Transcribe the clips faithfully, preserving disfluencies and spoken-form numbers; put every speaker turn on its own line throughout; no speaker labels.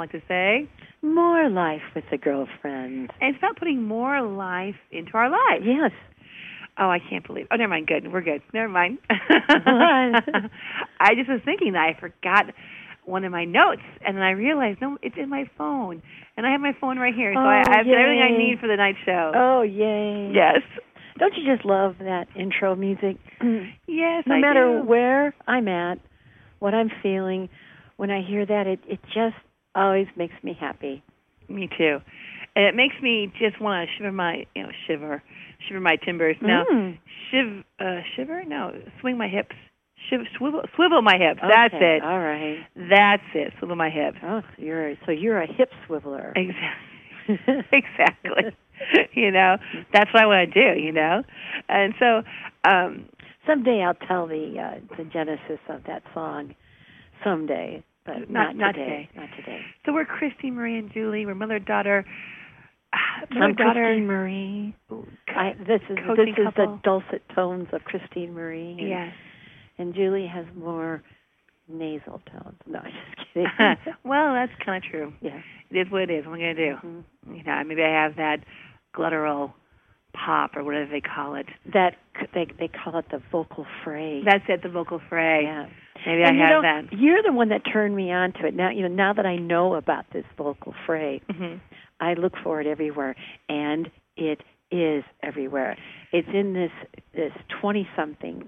like to say,
more life with the girlfriend.
And it's about putting more life into our lives.
Yes.
Oh, I can't believe. Oh, never mind. Good. We're good. Never mind.
What?
I just was thinking that I forgot one of my notes, and then I realized, no, it's in my phone. And I have my phone right here, so
oh,
I, I've got everything I
yay.
need for the night show.
Oh, yay.
Yes.
Don't you just love that intro music?
Yes,
No
I
matter
do.
where I'm at, what I'm feeling, when I hear that, it, it just always makes me happy.
Me too. And it makes me just want to shiver my, you know, shiver, shiver my timbers. Now,
Mm.
shiv, uh, shiver? No, swing my hips. Shiv, swivel, swivel my hips.
Okay,
That's it.
All right.
That's it. Swivel my hips.
Oh, so you're a, so you're a hip swiveler.
Exactly. Exactly. You know, that's what I want to do. You know, and so um,
someday I'll tell the uh, the genesis of that song. Someday, but
not
not,
not
today.
today.
Not today.
So we're Christine Marie and Julie. We're mother daughter.
Mother I'm daughter. Christine Marie. I, this is this is
couple.
the dulcet tones of Christine Marie. And,
yes.
And Julie has more nasal tones. No, I'm just kidding.
Well, that's kind of true.
Yeah.
It is what it is. What am I going to do?
Mm-hmm.
You know, maybe I have that glottal pop or whatever they call it.
That they they call it the vocal fray.
That's it, the vocal fray.
Yeah.
Maybe
and
I
you
have
know,
that.
You're the one that turned me on to it. Now, you know, now that I know about this vocal fray,
mm-hmm.
I look for it everywhere, and it is everywhere. It's in this this twenty-something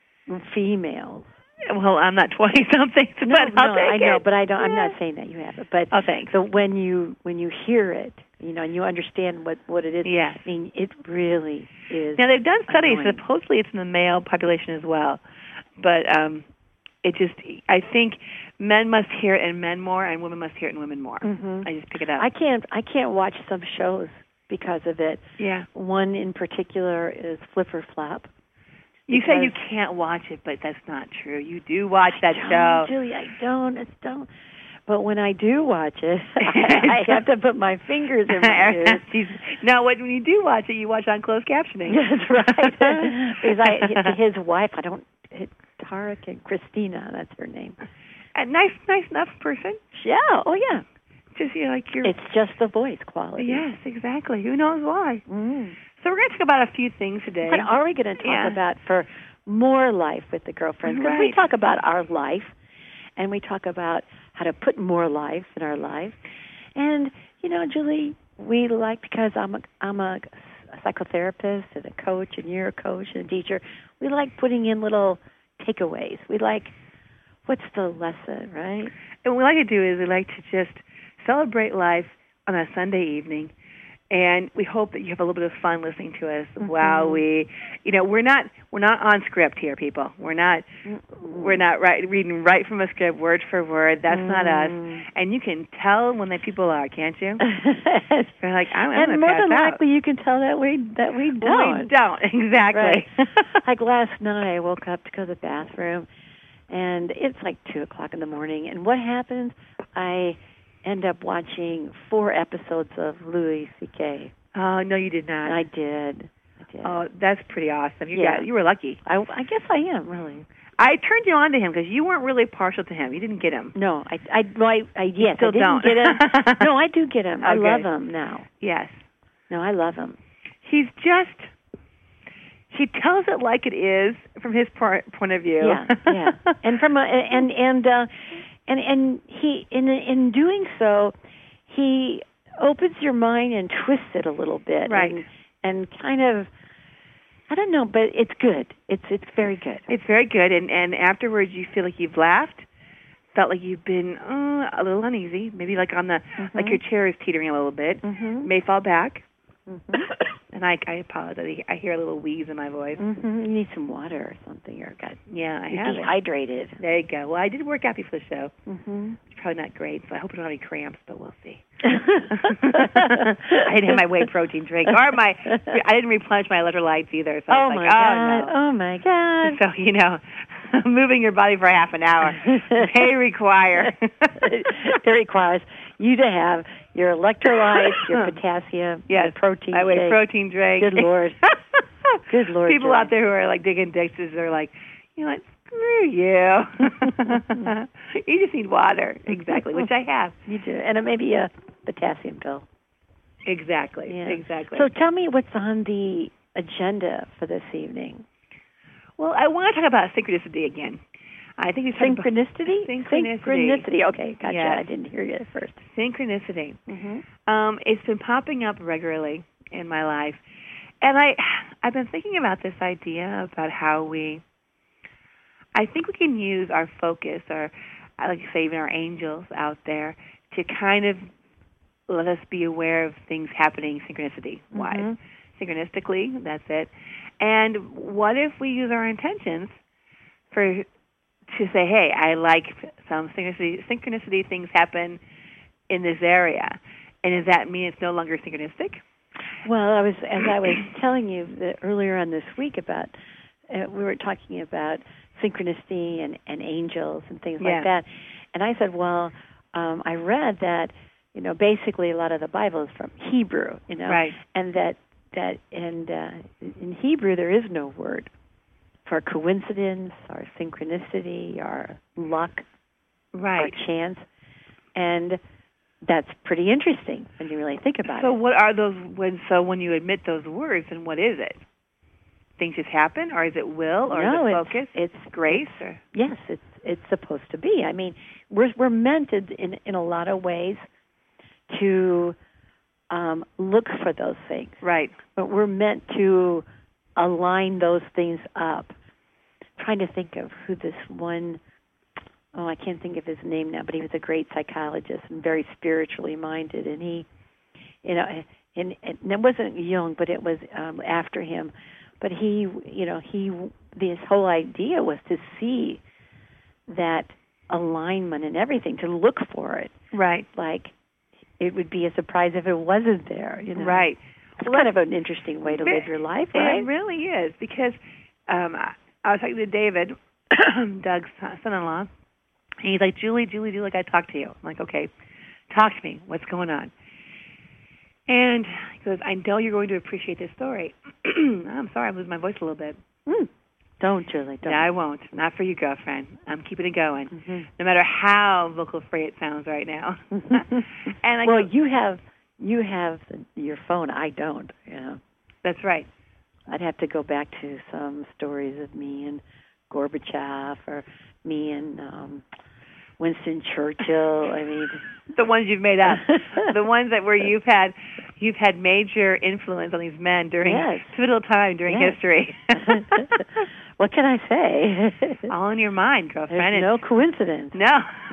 females.
Well, I'm not twenty-something,
no,
but I'll
no,
take
I know,
it.
but I don't.
Yeah.
I'm not saying that you have it, but
oh, thanks.
So when you when you hear it, you know, and you understand what, what it is.
Yes.
I mean, it really is.
Now they've done studies.
Annoying.
Supposedly, it's in the male population as well, but um, it just. I think men must hear it in men more, and women must hear it in women more.
Mm-hmm.
I just pick it up.
I can't. I can't watch some shows because of it.
Yeah.
One in particular is Flip or Flop.
You say you can't watch it, but that's not true. You do watch that
I
show.
don't, Julie, I don't. I don't. But when I do watch it, I have to put my fingers in my ears.
No, when you do watch it, you watch on closed captioning.
That's right. Because I, his wife, I don't. It, Tarek and Christina, that's her name.
A nice, nice enough person.
Yeah. Oh, yeah.
Just you know, like you're.
It's just the voice quality.
Yes, exactly. Who knows why?
Mm.
So we're going to talk about a few things today.
What are we going to talk
yeah.
about for more life with the girlfriends? Because
right.
we talk about our life, and we talk about how to put more life in our life. And, you know, Julie, we like, because I'm a, I'm a psychotherapist and a coach, and you're a coach and a teacher, we like putting in little takeaways. We like, what's the lesson, right?
And what we like to do is we like to just celebrate life on a Sunday evening. And we hope that you have a little bit of fun listening to us mm-hmm. while we, you know, we're not we're not on script here, people. We're not mm-hmm. we're not right, reading right from a script, word for word. That's mm-hmm. not us. And you can tell when the people are, can't you? They're like, I'm, I'm
and more
pass
than
out.
likely, you can tell that we that we don't.
We don't exactly.
Right. Like last night, I woke up to go to the bathroom, and it's like two o'clock in the morning. And what happens? I end up watching four episodes of Louis C K.
Oh, no, you did not.
I did. I did.
Oh, that's pretty awesome. You
yeah.
got you were lucky.
I, I guess I am, really.
I turned you on to him because you weren't really partial to him. You didn't get him.
No, I, I, well, I, I yes,
still
I didn't
don't.
get him. No, I do get him. I
okay.
love him now.
Yes.
No, I love him.
He's just, he tells it like it is from his part, point of view.
Yeah, yeah. And from a, and, and, uh, And and he in in doing so, he opens your mind and twists it a little bit,
right?
And, and kind of, I don't know, but it's good. It's it's very good.
It's very good, and and afterwards you feel like you've laughed, felt like you've been uh, a little uneasy, maybe like on the mm-hmm. like your chair is teetering a little bit,
mm-hmm.
may fall back.
Mm-hmm.
And I, I apologize. I hear a little wheeze in my voice.
Mm-hmm. You need some water or something. You're got
yeah, I
you're
have
dehydrated.
It. There you go. Well, I did work out before the show.
Mm-hmm.
It's probably not great, so I hope I don't have any cramps, but we'll see. I didn't have my whey protein drink, or my I didn't replenish my electrolytes either. So
oh
I was
my
like,
god!
Oh, no.
Oh my god!
So you know, moving your body for half an hour may require
it requires you to have your electrolytes, your potassium,
yes,
your protein.
I whey
shake.
protein drink.
Good Lord. Good Lord.
People
Jerry.
out there who are like digging ditches are like, you know what? Screw you. You just need water. Exactly, which I have.
You do. And maybe a potassium pill.
Exactly,
Yeah.
exactly.
So tell me what's on the agenda for this evening.
Well, I want to talk about synchronicity again. I think we
synchronicity.
Synchronicity.
Synchronicity. Okay, gotcha.
Yes.
I didn't hear you at first.
Synchronicity.
Mm-hmm.
Um, it's been popping up regularly in my life, and I, I've been thinking about this idea about how we. I think we can use our focus, or I like to say, even our angels out there, to kind of let us be aware of things happening synchronicity-wise. Mm-hmm. Synchronistically, that's it. And what if we use our intentions for to say, hey, I like some synchronicity, synchronicity things happen in this area, and does that mean it's no longer synchronistic?
Well, I was as I was telling you that earlier on this week about uh, we were talking about synchronicity and, and angels and things
yeah.
like that, and I said, well, um, I read that you know basically a lot of the Bible is from Hebrew, you know,
right.
and that that and uh, in Hebrew there is no word for coincidence or synchronicity or luck
right.
or chance, and that's pretty interesting when you really think about
so
it.
So what are those, when? So when you admit those words, then what is it? Things just happen, or is it will, or
no,
is it
it's,
focus?
It's
grace?
It's,
or?
Yes, it's it's supposed to be. I mean, we're we're meant to, in in a lot of ways to um, look for those things.
Right.
But we're meant to align those things up. I'm trying to think of who this one, oh, I can't think of his name now, but he was a great psychologist and very spiritually minded. And he, you know, and, and it wasn't Jung, but it was um, after him. But he, you know, he, this whole idea was to see that alignment and everything, to look for it.
Right.
Like, it would be a surprise if it wasn't there, you know.
Right.
It's well, kind of an interesting way to live your life, right?
It really is, because um, I, I was talking to David, Doug's son-in-law, and he's like, Julie, Julie, Julie, I got to talk to you. I'm like, okay, talk to me. What's going on? And he goes, I know you're going to appreciate this story. I'm sorry, I'm losing my voice a little bit.
Mm. Don't, Julie, don't.
No, I won't. Not for you, girlfriend. I'm keeping it going,
mm-hmm.
no matter how vocal free it sounds right now. and I
well,
go,
you have you have your phone. I don't. You know.
That's right.
I'd have to go back to some stories of me and Gorbachev, or me and um, Winston Churchill. I mean,
the ones you've made up, the ones that where you've had you've had major influence on these men during
yes.
pivotal time during
yes.
history.
What can I say?
All in your mind, girlfriend.
There's no coincidence.
No,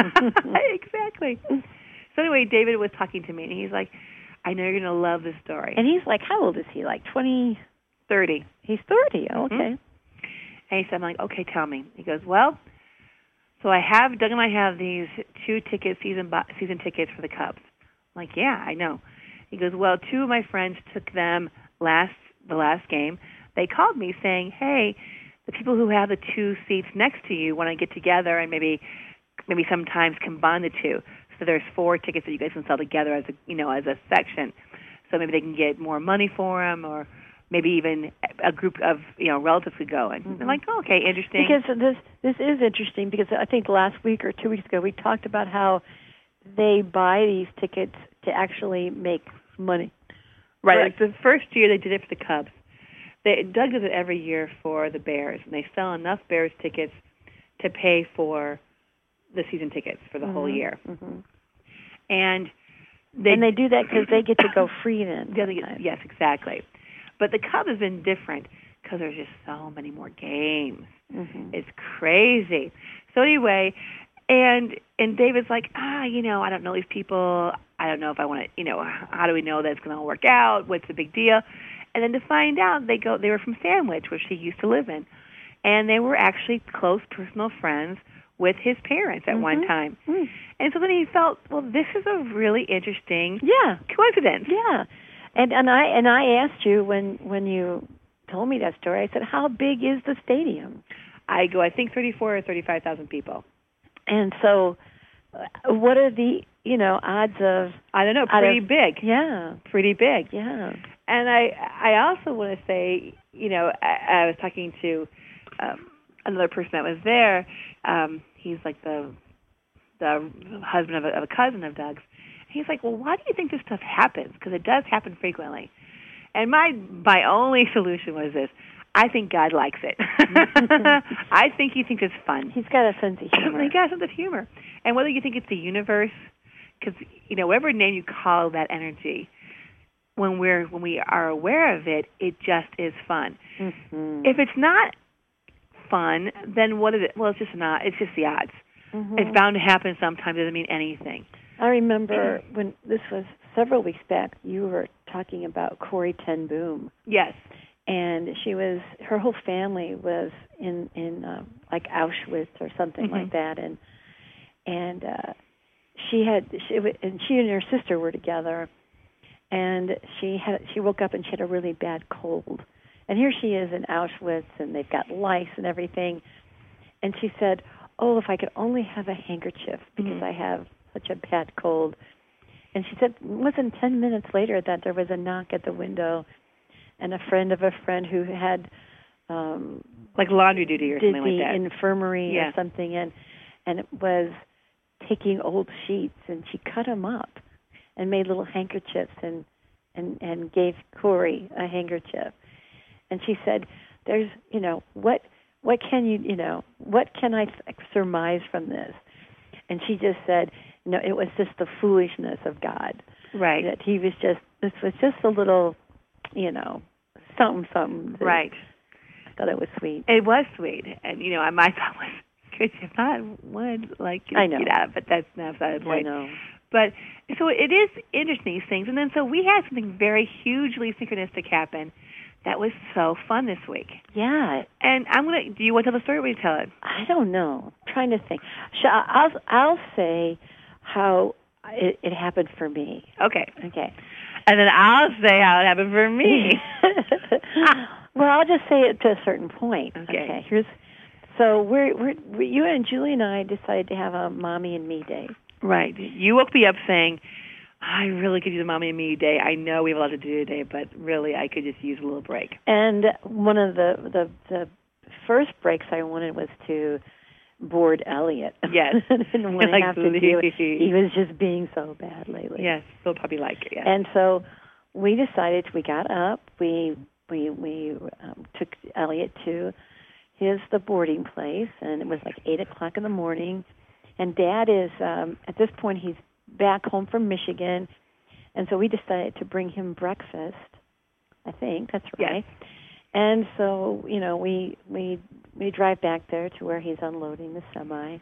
exactly. So anyway, David was talking to me, and he's like, I know you're going to love this story.
And he's like, how old is he? Like twenty?
thirty.
He's thirty, oh, okay.
Mm-hmm. And he said, I'm like, okay, tell me. He goes, well, so I have, Doug and I have these two tickets, season season tickets for the Cubs. I'm like, yeah, I know. He goes, well, two of my friends took them last the last game. They called me saying, hey, the people who have the two seats next to you want to get together and maybe maybe sometimes combine the two. So there's four tickets that you guys can sell together as a you know as a section. So maybe they can get more money for them, or maybe even a group of you know relatives could go. And mm-hmm. I'm like, oh, okay, interesting.
Because this this is interesting, because I think last week or two weeks ago we talked about how they buy these tickets to actually make money.
Right. Like the first year they did it for the Cubs. They, Doug does it every year for the Bears, and they sell enough Bears tickets to pay for the season tickets for the
mm-hmm.
whole year.
Mm-hmm.
And they
and they do that because they get to go free then.
Get, yes, exactly. But the Cubs has been different because there's just so many more games.
Mm-hmm.
It's crazy. So anyway, and and David's like, ah, you know, I don't know these people. I don't know if I want to, you know, how do we know that it's going to work out? What's the big deal? And then to find out, they go. They were from Sandwich, which he used to live in, and they were actually close personal friends with his parents at
mm-hmm.
one time.
Mm.
And so then he felt, well, this is a really interesting
yeah.
coincidence.
Yeah, and and I and I asked you when when you told me that story. I said, how big is the stadium?
I go, I think thirty-four or thirty-five thousand people.
And so, uh, what are the you know odds of?
I don't know. Pretty
of,
big.
Yeah.
Pretty big.
Yeah.
And I I also want to say, you know, I, I was talking to um, another person that was there, um, he's like the the husband of a, of a cousin of Doug's. He's like, well, why do you think this stuff happens? Because it does happen frequently. And my my only solution was this. I think God likes it. I think he thinks it's fun.
He's got a sense of humor.
He's got a sense of humor. And whether you think it's the universe, because, you know, whatever name you call that energy, when we're when we are aware of it, it just is fun.
Mm-hmm.
If it's not fun, then what is it? Well, it's just not. It's just the odds.
Mm-hmm.
It's bound to happen sometime. It doesn't mean anything.
I remember when this was several weeks back, you were talking about Corrie ten Boom.
Yes.
And she was, her whole family was in, in um, like Auschwitz or something
mm-hmm.
like that. And and uh, she had, she, and she and her sister were together. And she had, she woke up and she had a really bad cold. And here she is in Auschwitz, and they've got lice and everything. And she said, oh, if I could only have a handkerchief because
mm-hmm.
I have such a bad cold. And she said it wasn't ten minutes later that there was a knock at the window, and a friend of a friend who had um,
like laundry duty or
did
something like
the
that.
infirmary
yeah.
or something, and and it was taking old sheets, and she cut them up and made little handkerchiefs and and and gave Corrie a handkerchief. And she said, "There's, you know, what what can you, you know, what can I th- surmise from this?" And she just said, "No, it was just the foolishness of God.
Right.
That he was just, this was just a little, you know, something, something."
Right.
I thought it was sweet.
It was sweet. And, you know, my thought was, could you not would, like,
I know.
get out of it? But that's not the point.
I know.
But, so it is interesting, these things. And then, so we had something very hugely synchronistic happen that was so fun this week.
Yeah.
And I'm going to, do you want to tell the story or will you tell it?
I don't know. I'm trying to think. Shall, I'll, I'll say how it, it happened for me.
Okay.
Okay.
And then I'll say how it happened for me.
Well, I'll just say it to a certain point.
Okay.
Okay. Here's, so we're, we're, we, you and Julie and I decided to have a mommy and me day.
Right. You woke me up saying, I really could use a mommy and me day. I know we have a lot to do today, but really I could just use a little break.
And one of the, the, the first breaks I wanted was to board Elliot.
Yes.
I didn't want to
like,
have to do it. He was just being so bad lately.
Yes, he'll probably like it, yes.
And so we decided, we got up, we we we um, took Elliot to his the boarding place, and it was like eight o'clock in the morning. And Dad is, um, at this point, he's back home from Michigan, and so we decided to bring him breakfast. I think that's right.
Yes.
And so, you know, we we we drive back there to where he's unloading the semi,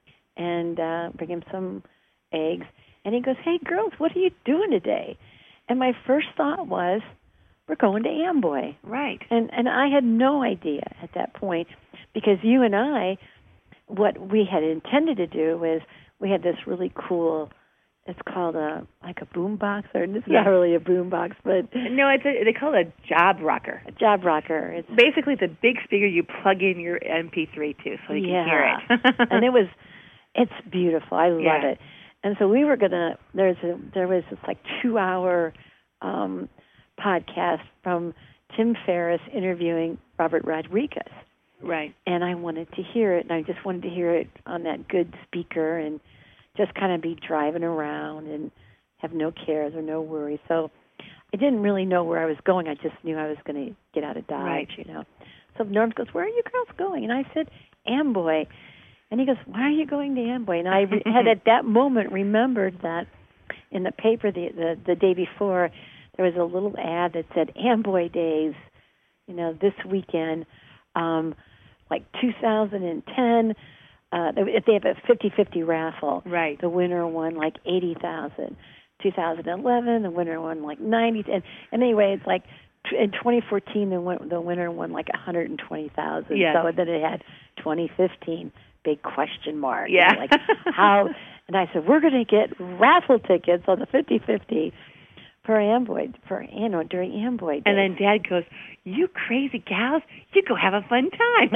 and uh, bring him some eggs. And he goes, "Hey, girls, what are you doing today?" And my first thought was, we're going to Amboy.
Right.
And and I had no idea at that point, because you and I, what we had intended to do was, we had this really cool, it's called a like a boom box, or it's
yes.
not really a boom box, but
no, it's a, they call it a job rocker.
A job rocker. It's
basically it's a big speaker you plug in your M P three to, so you
yeah.
can hear it.
And it was, it's beautiful. I love
yeah.
it. And so we were gonna. There's a there was this like two hour um, podcast from Tim Ferriss interviewing Robert Rodriguez.
Right.
And I wanted to hear it, and I just wanted to hear it on that good speaker, and just kind of be driving around and have no cares or no worries. So I didn't really know where I was going. I just knew I was going to get out of Dodge,
right.
you know. So Norm goes, "Where are you girls going?" And I said, "Amboy." And he goes, "Why are you going to Amboy?" And I re- had at that moment remembered that in the paper the, the the day before, there was a little ad that said Amboy Days, you know, this weekend, um, like two thousand ten. Uh, if they have a fifty-fifty raffle,
right.
The winner won like eighty thousand. two thousand eleven, the winner won like ninety. And, and anyway, it's like in twenty fourteen, the win- the winner won like one hundred twenty thousand.
Yes.
So then it had twenty fifteen. Big question mark.
Yeah.
You know, like how, and I said, we're going to get raffle tickets on the fifty-fifty for Amboy, for, you know, during Amboy Days.
And then Dad goes, "You crazy gals, you go have a fun time."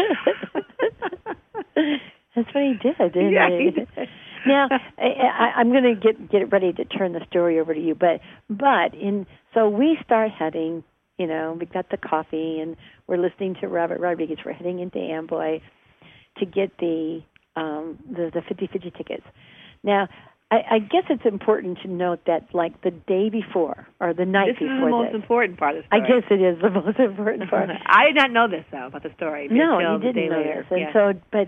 That's what he did, didn't
yeah,
he?
he did.
Now, I, I, I'm going to get get ready to turn the story over to you, but but in so we start heading You know, we got the coffee, and we're listening to Robert Rodriguez. We're heading into Amboy to get the um, the, the fifty-fifty tickets. Now, I, I guess it's important to note that, like, the day before or the night
this
before
is the most
this,
important part of the
I
story.
guess it is the most important part.
I did not know this, though, about the story.
No,
until
you
the
didn't
day
know
later.
this. And
yeah.
so, but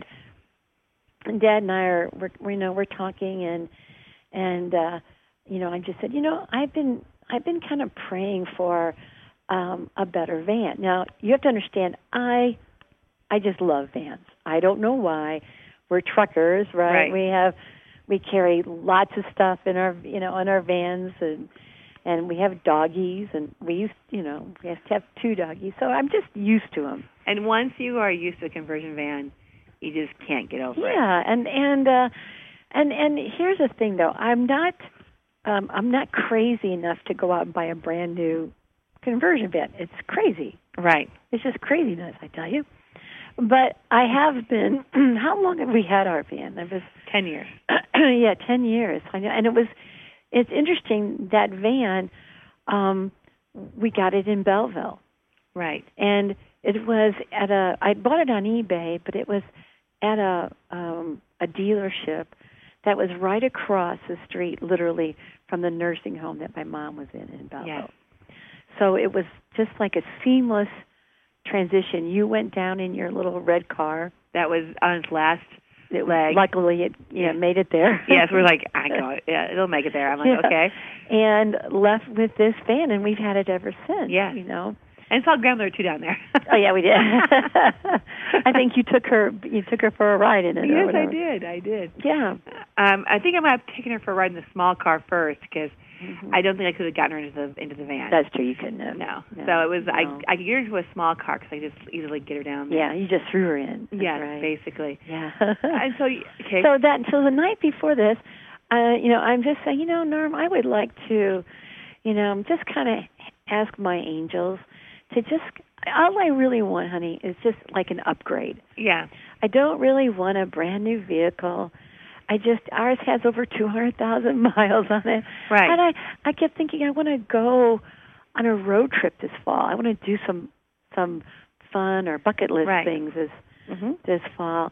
Dad and I are, we're, we you know, we're talking, and and uh, you know, I just said, you know, I've been I've been kind of praying for um, a better van. Now, you have to understand, I I just love vans. I don't know why. We're truckers, right?
Right.
We have we carry lots of stuff in our you know in our vans, and and we have doggies, and we used you know we have to have two doggies. So I'm just used to them.
And once you are used to a conversion van, you just can't get over it.
Yeah, and and uh, and and here's the thing, though. I'm not um, I'm not crazy enough to go out and buy a brand new conversion van. It's crazy.
Right.
It's just craziness, I tell you. But I have been. How long have we had our van? It was
Ten years.
yeah, ten years. I know, and it was. It's interesting that van. Um, we got it in Belleville,
Right.
and it was at a. I bought it on eBay, but it was at a um, a dealership that was right across the street, literally from the nursing home that my mom was in in Belleville.
Yes.
So it was just like a seamless transition. You went down in your little red car.
That was on its last
It,
leg.
luckily, it you
Yeah.
know, made it there.
Yes, we're like, I know. Yeah, it'll make it there. I'm like,
Yeah.
okay.
And left with this van, and we've had it ever since.
Yeah.
You know.
And saw Grandmother too down there.
Oh yeah, we did. I think you took her. You took her for a ride in it. or
Yes, I
whatever.
did. I did.
Yeah.
Um, I think I might have taken her for a ride in the small car first because
Mm-hmm.
I don't think I could have gotten her into the into the van.
That's true. You couldn't have.
no.
No,
So it was
no.
I I could get her into a small car because I could just easily get her down there.
Yeah, you just threw her in. That's
Yes,
right.
basically.
Yeah.
And so okay.
So that so the night before this, uh, you know, I'm just saying, you know, Norm, I would like to, you know, just kind of ask my angels to just. All I really want, honey, is just like an upgrade.
yeah.
I don't really want a brand new vehicle. I just ours has over two hundred thousand miles on it.
Right.
And I I kept thinking I want to go on a road trip this fall. I want to do some some fun or bucket list
Right.
things this
Mm-hmm.
this fall.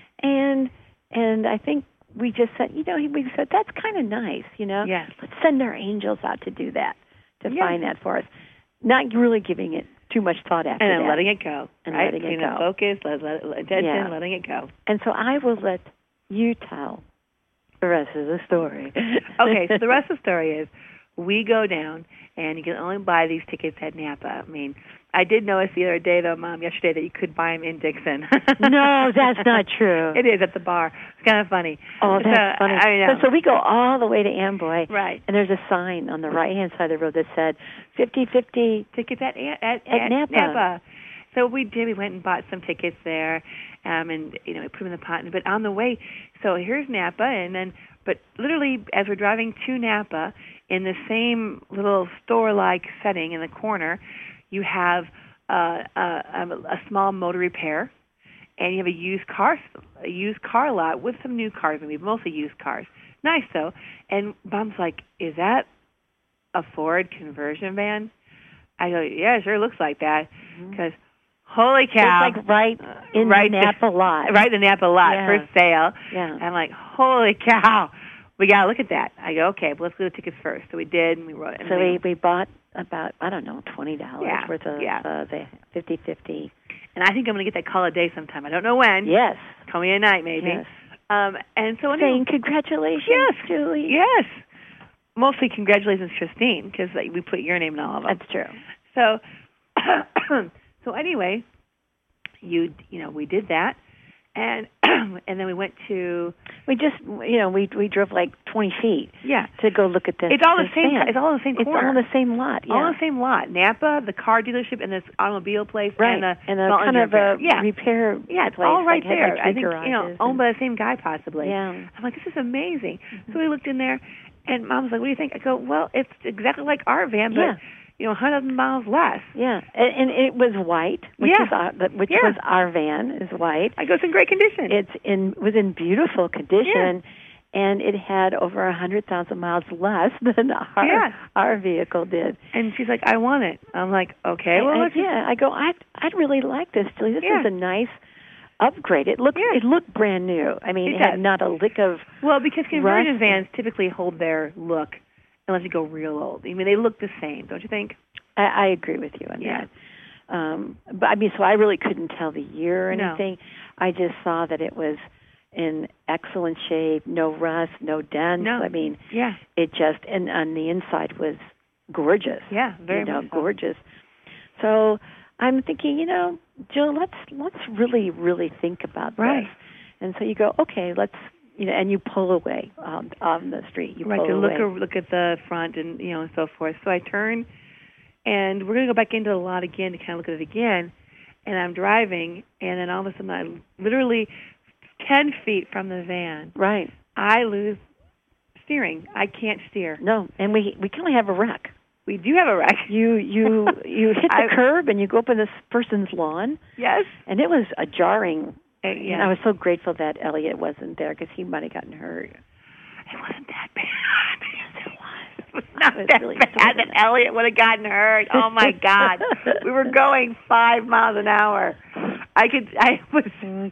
And and I think we just said, you know, we said that's kind of nice, you know.
Yes.
Let's send our angels out to do that, to
Yeah.
find that for us. Not really giving it too much thought after
And then
that.
letting it go.
And
right?
letting it
Putting
go.
the focus, let, let, let attention,
Yeah.
letting it go.
And so I will let you tell the rest of the story.
Okay, so the rest of the story is we go down, and you can only buy these tickets at Napa. I mean, I did notice the other day, though, Mom, yesterday, that you could buy them in Dixon.
No, that's not true.
It is at the bar. It's kind of funny.
Oh, that's
so,
funny.
I know.
So, so we go all the way to Amboy,
Right.
and there's a sign on the right-hand side of the road that said fifty-fifty.
Tickets at, at, at,
At Napa.
So we did. We went and bought some tickets there, um, and you know, we put them in the pot. But on the way, so here's Napa, and then, but literally as we're driving to Napa, in the same little store-like setting in the corner, you have uh, a, a, a small motor repair, and you have a used car, a used car lot with some new cars, and we've mostly used cars. Nice though. And Mom's like, "Is that a Ford conversion van?" I go, "Yeah, it sure looks like that." Because holy cow,
It's like right in
right
the Napa lot.
right in the Napa lot
Yeah.
for sale.
Yeah.
I'm like, holy cow, we gotta look at that. I go, okay, well, let's go to tickets first. So we did, and we wrote. And
So
we,
we, we bought about, I don't know, twenty dollars
Yeah,
worth of
yeah.
uh, the fifty-fifty.
and I think I'm gonna get that call a day sometime. I don't know when.
Yes.
Call me at night, maybe.
Yes.
Um, and so anyway,
Saying congratulations,
yes,
Julie.
yes. Mostly congratulations, Christine, because like, we put your name in all of them.
That's true.
So, so anyway, you you know we did that, and and then we went to
We just, you know, we we drove like twenty feet
yeah.
to go look at this.
It's all the
this
same.
van.
It's all in the same
It's
corner.
all in the same lot. Yeah.
All in the same lot. Napa, the car dealership, and this automobile place,
Right.
and the
and a
small
kind
engine
of a
repair. yeah.
repair
Yeah, it's
place.
all right
like, had,
there.
like,
I
three
think you know,
garages
owned
and-
by the same guy possibly.
Yeah.
I'm like, this is amazing. So we looked in there, and Mom was like, "What do you think?" I go, "Well, it's exactly like our van, but
Yeah.
you know, one hundred miles less."
Yeah, and, and it was white, which
Yeah.
was our, that- which
Yeah.
was our van is white.
I go, "It's in great condition."
It's in was in beautiful condition, and it had over a hundred thousand miles less than our
yeah.
our vehicle did.
And she's like, I want it. I'm like, okay, well,
I,
let's
I, yeah. I go, I'd I'd really like this, Julie. This
yeah.
is a nice upgrade. It looked
yeah.
it looked brand new. I mean,
it,
it had
does.
not a lick of
well because conversion
rust.
vans typically hold their look unless you go real old. I mean, they look the same, don't you think?
I, I agree with you on
yeah.
that. Um, but I mean, so I really couldn't tell the year or
no.
anything. I just saw that it was in excellent shape, no rust, no dents.
No.
I mean,
yeah.
it just, and on the inside was gorgeous.
Yeah, very
you know,
much so.
gorgeous. So I'm thinking, you know, Jill, let's let's really, really think about
right.
this. And so you go, okay, let's, you know, and you pull away um, on the street. You
right,
pull
to
away.
look or look at the front and you know and so forth. So I turn, and we're going to go back into the lot again to kind of look at it again. And I'm driving, and then all of a sudden, I literally ten feet from the van,
right,
I lose steering. I can't steer.
No, and we we kind of have a wreck.
We do have a wreck.
You you you hit the
I,
curb and you go up in this person's lawn.
Yes,
and it was a jarring.
Uh, yeah.
And I was so grateful that Elliot wasn't there because he might have gotten hurt.
It wasn't that bad.
Yes, it was.
It was not
was
that
really
bad that Elliot would have gotten hurt. Oh my God, we were going five miles an hour. I could. I was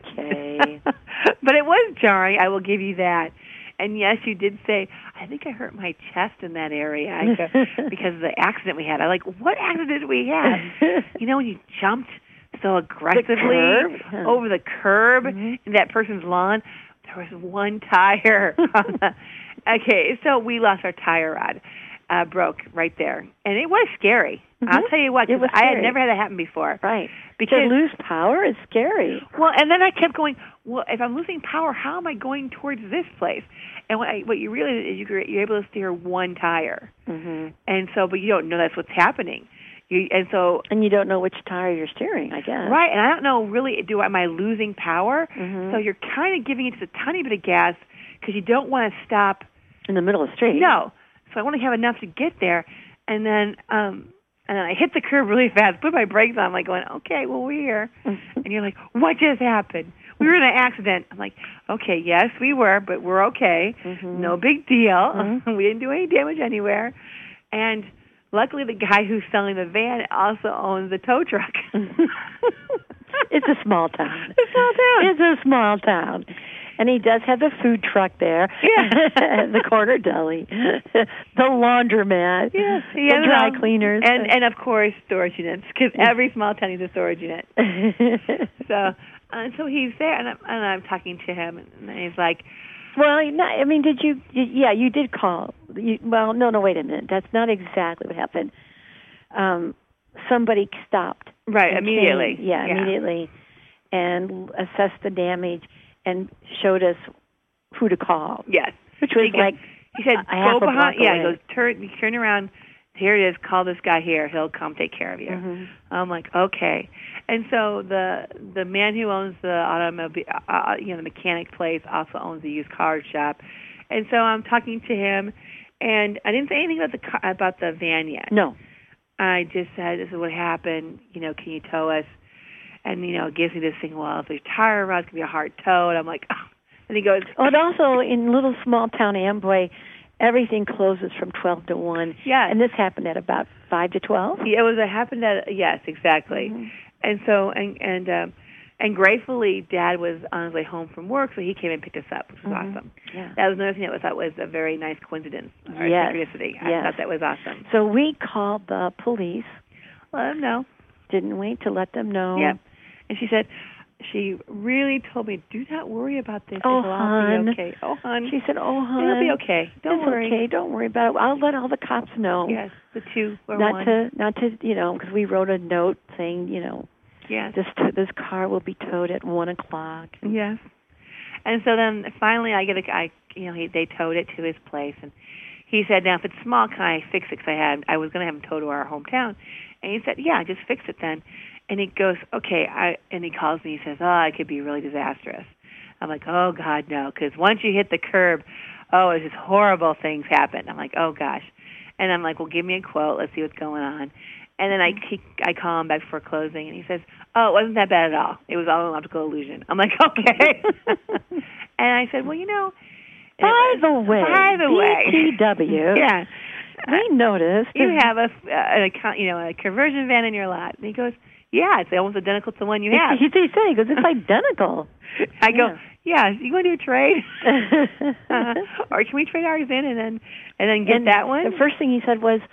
okay,
but it was jarring. I will give you that. And yes, you did say, I think I hurt my chest in that area I go, because of the accident we had. I'm like, what accident did we have? You know, when you jumped so aggressively
the
over the curb
mm-hmm.
in that person's lawn, there was one tire. On the, okay, so we lost our tire rod. Uh, broke right there. And it was scary. Mm-hmm. I'll tell you what, because I had never had that happen before.
Right.
Because
to lose power is scary.
Well, and then I kept going, well, if I'm losing power, how am I going towards this place? And what, I, what you realize is you're, you're able to steer one tire.
Mm-hmm.
And so, but you don't know that's what's happening. You, and so,
and you don't know which tire you're steering, I guess.
Right, and I don't know really, do am I losing power?
Mm-hmm.
So you're kind of giving it just a tiny bit of gas because you don't want to stop.
In the middle of the street.
No. So I want to have enough to get there. And then um, and then I hit the curb really fast, put my brakes on, I'm like going, okay, well, we're here. And you're like, what just happened? We were in an accident. I'm like, okay, yes, we were, but we're okay. Mm-hmm. No big deal. Mm-hmm. We didn't do any damage anywhere. And luckily the guy who's selling the van also owns the tow truck.
It's a small town.
It's a small town.
It's a small town. And he does have the food truck there,
yeah.
the corner deli, the laundromat,
yes.
the dry cleaners.
And, and, of course, storage units, because every small town needs a storage unit. so uh, so he's there, and I'm, and I'm talking to him, and he's like,
well, not, I mean, did you, did, yeah, you did call. You, well, no, no, wait a minute. That's not exactly what happened. Um, somebody stopped.
Right, immediately.
Came, yeah,
yeah,
immediately, and assessed the damage. And showed us who to call.
Yes,
which was
he
like
he said,
a
go behind. Yeah,
away.
he goes turn, you turn around. Here it is. Call this guy here. He'll come take care of you.
Mm-hmm.
I'm like, okay. And so the the man who owns the automobile, uh, you know, the mechanic place, also owns the used car shop. And so I'm talking to him, and I didn't say anything about the car, about the van yet.
No,
I just said, this is what happened. You know, can you tow us? And, you know, it gives me this thing, well, if there's tire rods, it's going to be a hard tow. And I'm like, oh. And he goes.
Oh, and also in little small town Amboy, everything closes from twelve to one.
Yeah.
And this happened at about five to twelve?
Yeah, it was, it happened at, yes, exactly. Mm-hmm. And so, and, and, um, and gratefully, Dad was on his way home from work, so he came and picked us up, which was
mm-hmm.
awesome.
Yeah.
That was another thing that I thought was a very nice coincidence, or
yes.
synchronicity. I
yes.
thought that was awesome.
So we called the police.
Let them know.
Didn't wait to let them know.
Yeah. And she said, she really told me, do not worry about this.
Oh,
It'll
hon.
all be okay. Oh, hon.
She said, oh, hon.
It'll be okay. Don't
it's
worry.
okay. Don't worry about it. I'll let all the cops know.
Yes, the two or
not
one.
to, not to, you know, because we wrote a note saying, you know,
yes.
this this car will be towed at one o'clock.
Yes. And so then finally, I get a, I, you know, he, they towed it to his place, and he said, now if it's small, can I fix it? Because I had, I was going to have him towed to our hometown, and he said, yeah, just fix it then. And he goes, okay, I, and he calls me, he says, oh, it could be really disastrous. I'm like, oh, God, no, because once you hit the curb, oh, it's just horrible things happen. I'm like, oh, gosh. And I'm like, well, give me a quote. Let's see what's going on. And then I, he, I call him back before closing, and he says, oh, it wasn't that bad at all. It was all an optical illusion. I'm like, okay. And I said, well, you know,
By the way,
by the way,
B T W.
yeah.
We noticed
you have a an account, you know, a conversion van in your lot. And he goes, yeah, it's almost identical to the one you have.
He, he said, he goes, it's identical.
I go,
yeah,
yeah, you want to do a trade? uh, or can we trade ours in and then and then get
and
that one?
The first thing he said was,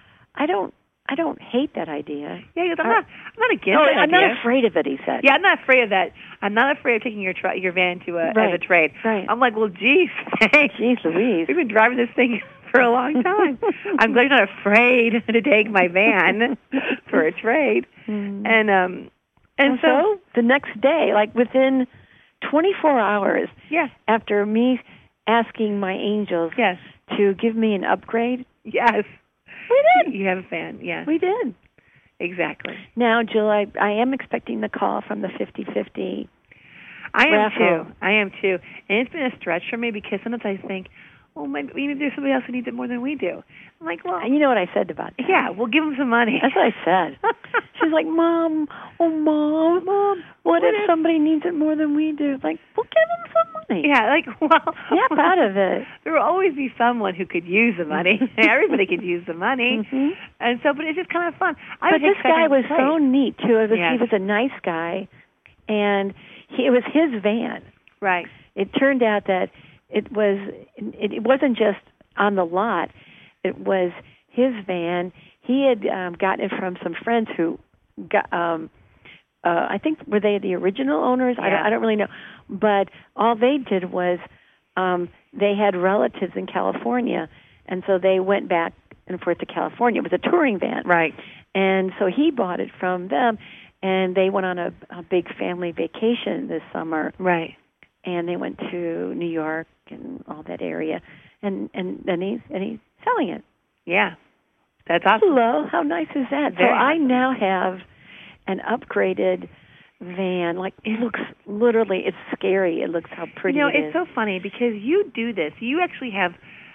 I don't I don't hate that idea.
Yeah, he goes, I'm, not, I'm not against
no,
that
I'm
idea.
not afraid of it, he said.
Yeah, I'm not afraid of that. I'm not afraid of taking your tr- your van to a,
right.
as a trade.
Right.
I'm like, well, geez,
geez Louise.
We've been driving this thing for a long time. I'm glad you're not afraid to take my van for a trade.
Mm.
And um, and,
and
so,
so the next day, like within twenty-four hours,
yeah.
after me asking my angels
yes.
to give me an upgrade,
yes,
we did.
You have a fan, yes,
we did.
Exactly.
Now, Jill, I, I am expecting the call from the fifty-fifty.
I am
raffle.
too. I am too. And it's been a stretch for me because sometimes I think, well, maybe, maybe there's somebody else who needs it more than we do. I'm like, well,
and you know what I said about that?
Yeah, we'll give them some money.
That's what I said. She's like, Mom, oh, Mom, Mom, what, what if, if somebody needs it more than we do? Like, we'll give them some money.
Yeah, like, well,
snap out of it.
There will always be someone who could use the money. Everybody could use the money.
Mm-hmm.
And so, but it's just kind of fun. I
but this guy was
place.
so neat, too. It was,
yes.
He was a nice guy, and he, it was his van.
Right.
It turned out that it was it, it wasn't just on the lot. It was his van. He had um, gotten it from some friends who got. Um, uh, I think were they the original owners?
Yeah.
I, don't, I don't really know. But all they did was um, they had relatives in California, and so they went back and forth to California. It was a touring van,
right?
And so he bought it from them, and they went on a, a big family vacation this summer,
right?
And they went to New York and all that area, and and then he's and he's selling it.
Yeah, that's awesome.
Hello, how nice is that?
Very
so I
awesome.
now have an upgraded van. Like it looks literally, it's scary. It looks how pretty.
You know,
it
it's
is.
so funny because you do this. You actually have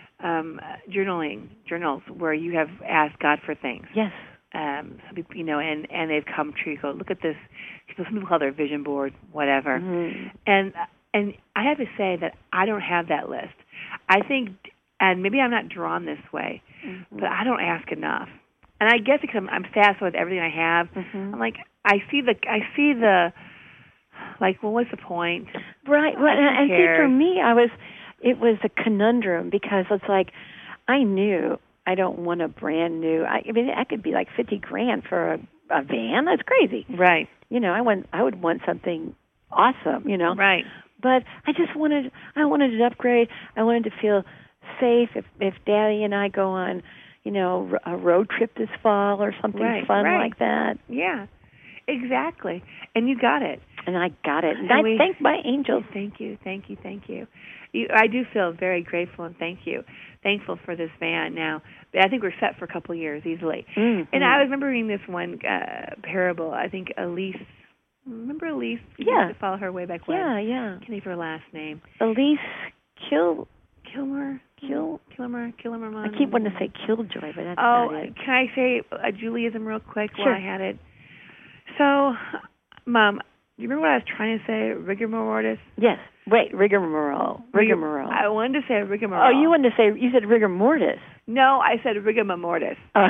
um, journaling journals where you have asked God for things.
Yes.
Um, some people, you know, and and they've come true. You go, look at this. Some people call their vision board, whatever.
Mm-hmm.
And and I have to say that I don't have that list. I think, and maybe I'm not drawn this way, mm-hmm. but I don't ask enough. And I guess because I'm, I'm satisfied with everything I have, mm-hmm. I'm like, I see the, I see the, like, well, what's the point?
Right. Well, and, and see, for me, I was, it was a conundrum because it's like, I knew I don't want a brand new. I, I mean, that could be like fifty grand for a, a van. That's crazy,
right?
You know, I want, I would want something awesome. You know,
right?
But I just wanted, I wanted an upgrade. I wanted to feel safe if if Daddy and I go on, you know, a road trip this fall or something
right,
fun
right.
like that.
Yeah, exactly. And you got it.
And I got it. And,
and
I
we,
thank my angels.
Thank you, thank you, thank you. you. I do feel very grateful and thank you, thankful for this van. Now, I think we're set for a couple of years easily.
Mm-hmm.
And I was remembering this one uh, parable. I think Elise. Remember Elise? We
yeah.
used to follow her way back when.
Yeah, yeah.
I can't think of her last name.
Elise Kill
Kilmer, Kill, Kilmer, Kilmer.
I keep wanting to say Killjoy, but that's
oh,
not it.
Can I say a Judaism real quick
sure.
while I had it? So, Mom, you remember what I was trying to say? Rigor mortis?
Yes. Wait, rigmarole. Rigmarole.
I wanted to say rigmarole.
Oh, you wanted to say, you said rigor mortis.
No, I said rigor mortis.
Uh.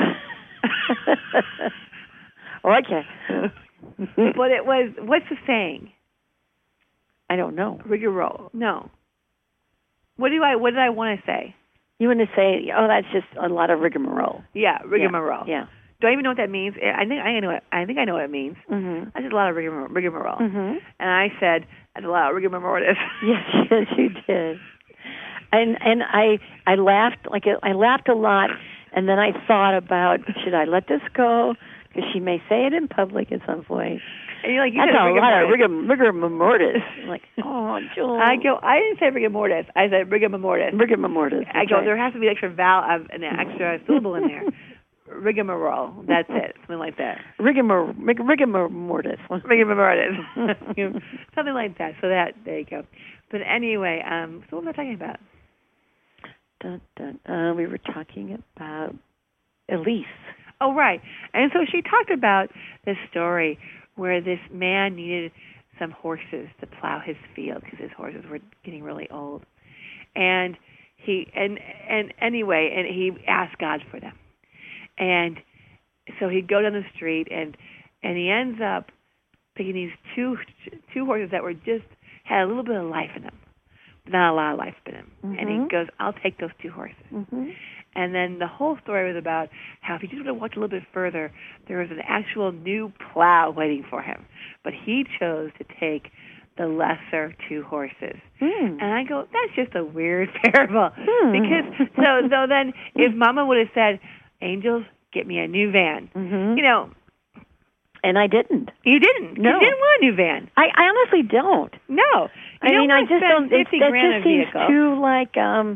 Okay.
But it was, what's the saying?
I don't know.
Rigmarole. No. What do I, what did I want to say?
You want to say, oh, that's just a lot of rigmarole.
Yeah, rigmarole.
Yeah. yeah.
Do I even know what that means? I think I know. What, I think I know what it means.
Mm-hmm.
I did a lot of rigmarole. rigmarole.
Mm-hmm.
And I said, I did a lot of rigor mortis.
Yes, yes, you did. And and I I laughed like I laughed a lot, and then I thought about, should I let this go? Because she may say it in public at some point.
And you're like, you
That's
said
a
rigor
lot
mortis.
of rigor, rigor mortis. I'm like, oh, Joel.
I go, I didn't say rigor mortis. I said rigor mortis.
Rigor mortis.
I go,
right.
there has to be an extra vowel, of an extra syllable in there. Rigmarole. That's it. Something like that.
Rigor, rigor mortis.
Rigor mortis. Something like that. So that, there you go. But anyway, um, so what was I talking about?
Dun, dun, uh, we were talking about Elise.
Oh, right. And so she talked about this story where this man needed some horses to plow his field because his horses were getting really old. And he and and anyway, and he asked God for them. And so he'd go down the street, and and he ends up picking these two two horses that were just had a little bit of life in them, but not a lot of life in them.
Mm-hmm.
And he goes, "I'll take those two horses."
Mm-hmm.
And then the whole story was about how if he just would have walked a little bit further, there was an actual new plow waiting for him. But he chose to take the lesser two horses.
Mm.
And I go, that's just a weird parable.
Mm.
Because, so, so then if Mama would have said, "Angels, get me a new van,"
Mm-hmm.
you know.
And I didn't.
You didn't.
No.
You didn't want a new van.
I, I honestly don't.
No. You
I mean,
don't
I
want to
just
spend
don't. It,
fifty
that
grand
just
a
seems
vehicle.
too like, um,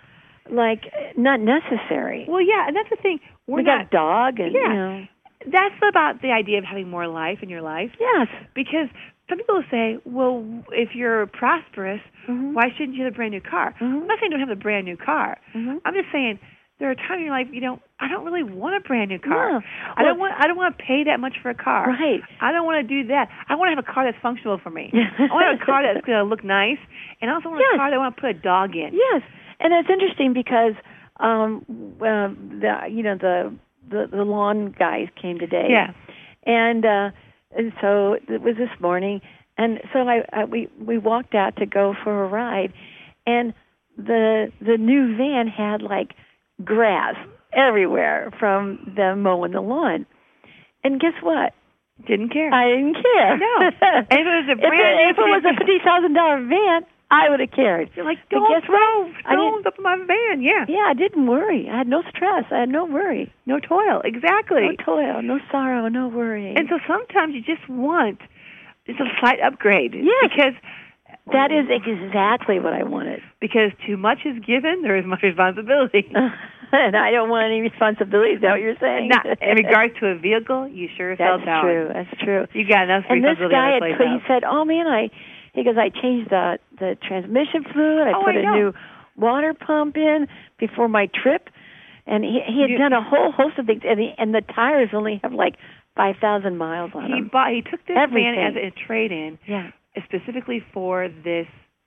like not necessary.
Well, yeah, and that's the thing. We're
we
not,
got a dog, and
yeah.
you know.
That's about the idea of having more life in your life.
Yes.
Because some people say, well, if you're prosperous,
Mm-hmm.
why shouldn't you have a brand new car?
Mm-hmm.
I'm not saying don't have a brand new car.
Mm-hmm.
I'm just saying there are times in your life you don't. I don't really want a brand new car.
No.
I
Well,
don't want. I don't want to pay that much for a car.
Right.
I don't want to do that. I want to have a car that's functional for me. I want to have a car that's going to look nice, and I also want
Yes.
a car that I want to put a dog in.
Yes, and it's interesting because um, uh, the you know the, the the lawn guys came today.
Yeah.
And uh, and so it was this morning, and so I, I we we walked out to go for a ride, and the the new van had like grass everywhere from them mowing the lawn. And guess what?
Didn't care.
I didn't care.
No. And if it was a
If
brand
it,
new
if it was a fifty thousand dollar van, I would have cared.
You're like,
But
don't
guess
throw
what? I
stones
didn't-
up in my van. Yeah.
Yeah, I didn't worry. I had no stress. I had no worry.
No toil. Exactly.
No toil, no sorrow, no worry.
And so sometimes you just want just a slight upgrade.
Yes.
Because
that is exactly what I wanted.
because too much is given, there is much responsibility.
And I don't want any responsibility. Is that what you're saying?
Not in regards to a vehicle, you sure as hell
That's
don't.
true. That's true.
You got enough
And this
responsibility
guy,
on
had
the
put,
place
he
out.
said, "Oh man, I," he goes, "I changed the the transmission fluid. I
Oh,
put
I
a
know.
new water pump in before my trip." And he he had
You-
done a whole host of things, and the and the tires only have like five thousand miles on
He
them.
bought. He took this
Everything.
van as a trade-in
Yeah,
specifically for this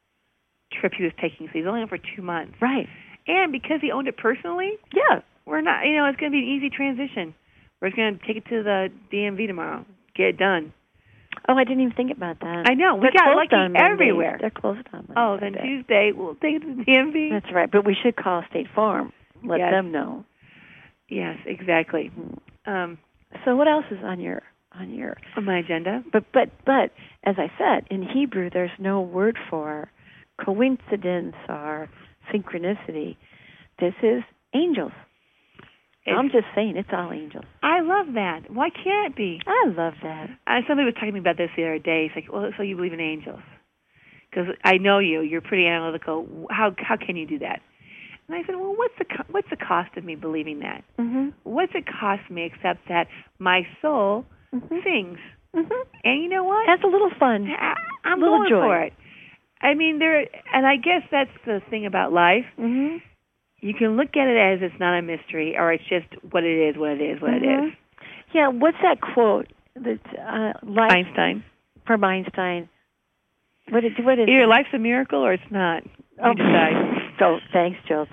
trip he was taking. So he's only on for two months.
right.
And because he owned it personally,
Yeah.
we're not. You know, it's going to be an easy transition. We're just going to take it to the D M V tomorrow. Get it done.
Oh, I didn't even think about that.
I know. We
They're
got
closed
lucky
on Mondays.
everywhere.
They're closed on Monday.
Oh, then Tuesday we'll take it to the D M V.
That's right. But we should call State Farm. Let
Yes.
them know.
Yes, exactly. Um,
So what else is on your on your?
on my agenda.
But but but as I said, in Hebrew, there's no word for coincidence or synchronicity. This is angels.
It's-
I'm just saying, it's all angels.
I love that. Why can't it be?
I love that.
Uh, somebody was talking to me about this the other day. He's like, "Well, so you believe in angels?" Because I know you. You're pretty analytical. How how can you do that? And I said, "Well, what's the co- what's the cost of me believing that?
Mm-hmm.
What's it cost me except that my soul
Mm-hmm.
sings?
Mm-hmm.
And you know what?
That's a little fun.
I, I'm
Little
going
joy.
for it. I mean, there, and I guess that's the thing about life.
Mm-hmm.
You can look at it as it's not a mystery, or it's just what it is, what it is, what it
Mhm.
is.
Yeah, what's that quote? That uh, life
Einstein.
from Einstein. What is what is
Either
it?
life's a miracle or it's not. You
Oh,
decide.
so thanks, Jules.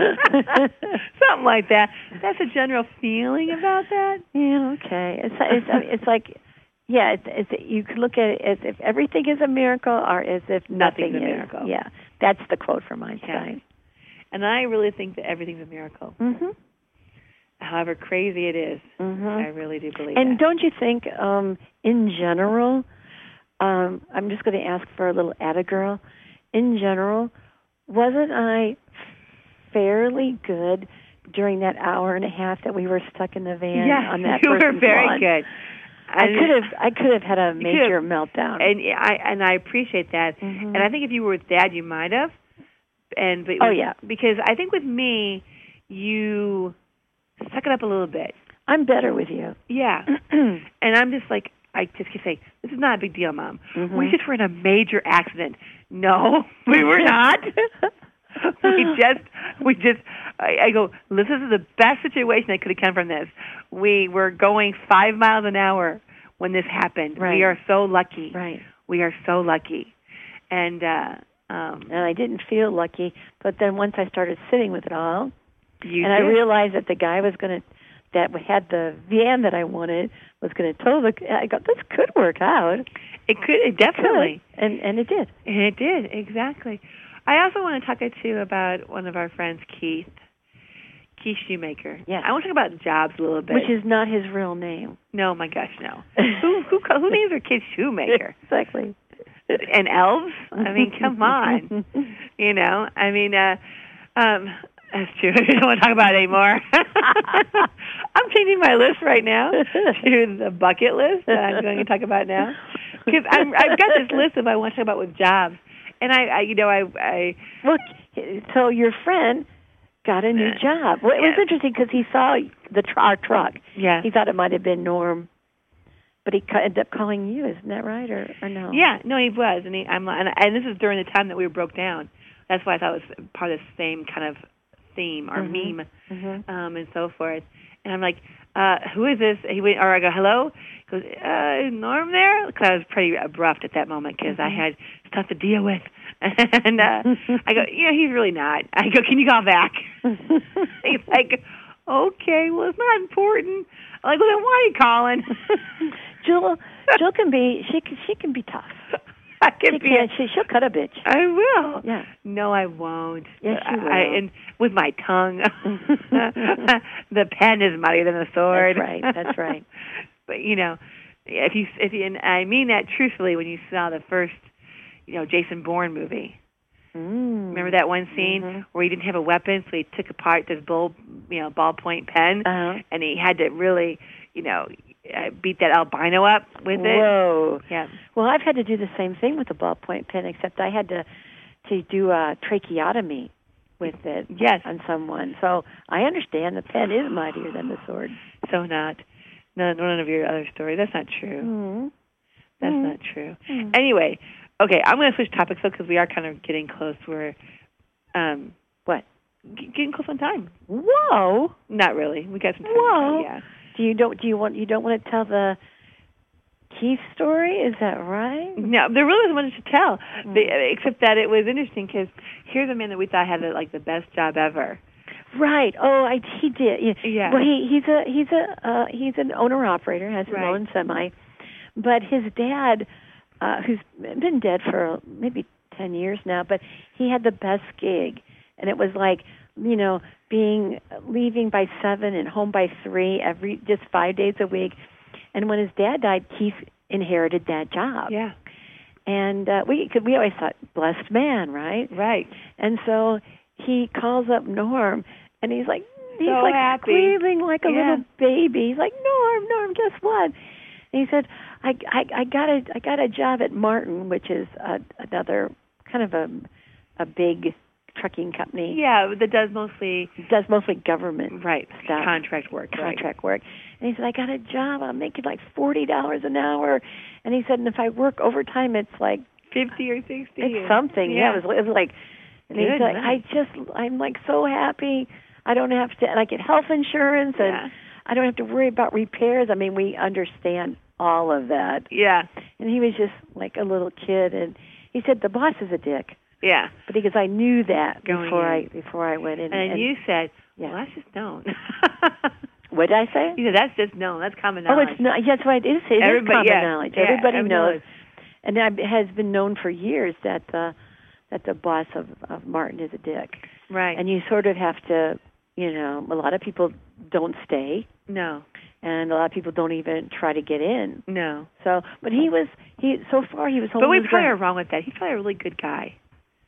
Something like that. That's a general feeling about that.
Yeah, okay. It's it's it's like, yeah, it's, it's you can look at it as if everything is a miracle, or as if nothing
Nothing's a
is.
miracle.
Yeah, that's the quote from Einstein.
And I really think that everything's a miracle.
Mhm.
However crazy it is,
Mhm.
I really do believe
And
that.
don't you think, um, in general, um, I'm just going to ask for a little atta girl. In general, wasn't I fairly good during that hour and a half that we were stuck in the van
Yes,
on that
you were
person's
very
lawn?
good.
I
And-
could have I could have had a
You
major
could've-
meltdown.
and I and I appreciate that.
Mhm.
And I think if you were with Dad, you might have. And but
Oh, yeah.
because I think with me, you suck it up a little bit.
I'm better with you.
Yeah. And I'm just like, I just keep saying, this is not a big deal, Mom.
Mhm.
We just were in a major accident. No, we were not. we just, we just, I, I go, this is the best situation that could have come from this. We were going five miles an hour when this happened.
Right.
We are so lucky.
Right.
We are so lucky. And, uh, Um,
and I didn't feel lucky. But then once I started sitting with it all,
you
and
did.
I realized that the guy was going to, that had the van that I wanted, was going to tow the, I go, this could work out.
It could, it definitely.
It could. And, and it did.
And it did, exactly. I also want to talk to you about one of our friends, Keith. Keith Shoemaker.
Yes.
I want to talk about jobs a little bit.
Which is not his real name.
No, my gosh, no. who who who names their kids Shoemaker?
Exactly.
And elves? I mean, come on. You know, I mean, uh, um, that's true. I don't want to talk about it anymore. I'm changing my list right now to the bucket list that I'm going to talk about now, because I've got this list of I want to talk about with jobs, and I, I you know, I, I
look. So your friend got a new job. Well, it was
yes.
interesting because he saw the tr- our truck.
Yeah.
He thought it might have been Norm, but he ca- ended up calling you. Isn't that right, or, or no?
Yeah, no, he was, and he, I'm, and, and this is during the time that we were broke down. That's why I thought it was part of the same kind of theme or
mm-hmm.
meme,
mm-hmm.
um, and so forth. And I'm like, uh, who is this? He went, or I go, hello? He goes, uh, is Norm there? Because I was pretty abrupt at that moment because
mm-hmm.
I had stuff to deal with. And uh, I go, yeah, he's really not. I go, can you call back? He's like, okay, well, it's not important. I'm like, well, then why are you calling?
Jill, Jill can be, she can, she can be tough.
I can
she
be.
Can, she, she'll cut a bitch.
I will.
Yeah.
No, I won't.
Yes, you will.
I, and with my tongue. The pen is mightier than the sword.
That's right. That's right.
But you know, if you if you, and I mean that truthfully, when you saw the first, you know, Jason Bourne movie.
Mm.
Remember that one scene
mm-hmm.
where he didn't have a weapon, so he took apart this bull, you know, ballpoint pen,
uh-huh.
and he had to really, you know, uh, beat that albino up with it.
Whoa.
Yeah.
Well, I've had to do the same thing with the ballpoint pen, except I had to to do a tracheotomy with it
yes.
on someone. So I understand the pen is mightier than the sword.
So not. None, none of your other stories. That's not true.
Mm-hmm.
That's
mm-hmm.
not true.
Mm-hmm.
Anyway, okay, I'm going to switch topics though because we are kind of getting close. We're um,
what?
G- getting close on time.
Whoa!
Not really. We got some time.
Whoa!
To yeah.
Do you don't? Do you want? You don't want to tell the Keith story? Is that right?
No, there really isn't much to tell,
mm.
the, except that it was interesting because here's a man that we thought had like the best job ever.
Right. Oh, I, he did. Yeah.
yeah.
Well, he he's a he's a uh, he's an owner operator, has his
right.
own semi, but his dad, uh, who's been dead for maybe ten years now, but he had the best gig, and it was like, you know, being leaving by seven and home by three every just five days a week. And when his dad died, Keith inherited that job.
Yeah.
And uh, we cause we always thought blessed man, right?
Right.
And so he calls up Norm, and he's like, he's
so
like
happy.
squealing like a
yeah.
little baby. He's like, Norm, Norm, guess what? And he said, I, I, I got a, I got a job at Martin, which is a, another kind of a, a big trucking company.
Yeah, that does mostly
does mostly government
right
stuff,
contract work,
contract
right.
work. And he said, I got a job. I'm making like forty dollars an hour. And he said, and if I work overtime, it's like
fifty or sixty.
It's something. Yeah, yeah it, was, it was like. And
Good
he's like,
night.
I just, I'm like so happy. I don't have to, and I get health insurance, and
yeah.
I don't have to worry about repairs. I mean, we understand all of that.
Yeah.
And he was just like a little kid, and he said the boss is a dick.
Yeah.
But because I knew that
Going
before
in.
I before I went in.
And,
and
you said,
yeah.
well, that's just known.
What did I say?
You said that's just known. That's common knowledge.
Oh, it's not. That's what it is. It is common
yeah.
knowledge.
Yeah,
everybody
knows.
knows, and it has been known for years that the that the boss of, of Martin is a dick.
Right.
And you sort of have to, you know, a lot of people don't stay.
No.
And a lot of people don't even try to get in.
No.
So, but he was he so far he was holding
But we
his
probably are
ground.
wrong with that. He's probably a really good guy.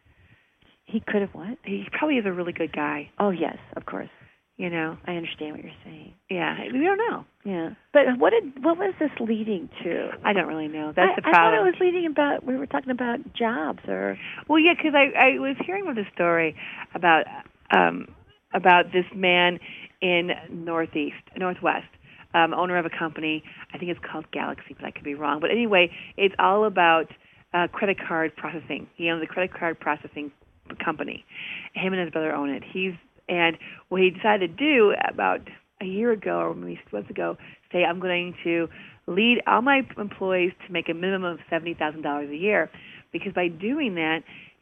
He could have what?
He probably is a really good guy.
Oh yes, of course.
You know.
I understand what you're saying.
Yeah, we don't know.
Yeah, but what did what was this leading to?
I don't really know. That's
I,
the problem.
I thought it was leading about we were talking about jobs or.
Well, yeah, because I I was hearing of a story about um about this man in Northeast Northwest. Um, owner of a company, I think it's called Galaxy, but I could be wrong. But anyway, it's all about uh, credit card processing. He owns a credit card processing company. Him and his brother own it. He's and what he decided to do about a year ago or maybe six months ago, say I'm going to lead all my employees to make a minimum of seventy thousand dollars a year, because by doing that,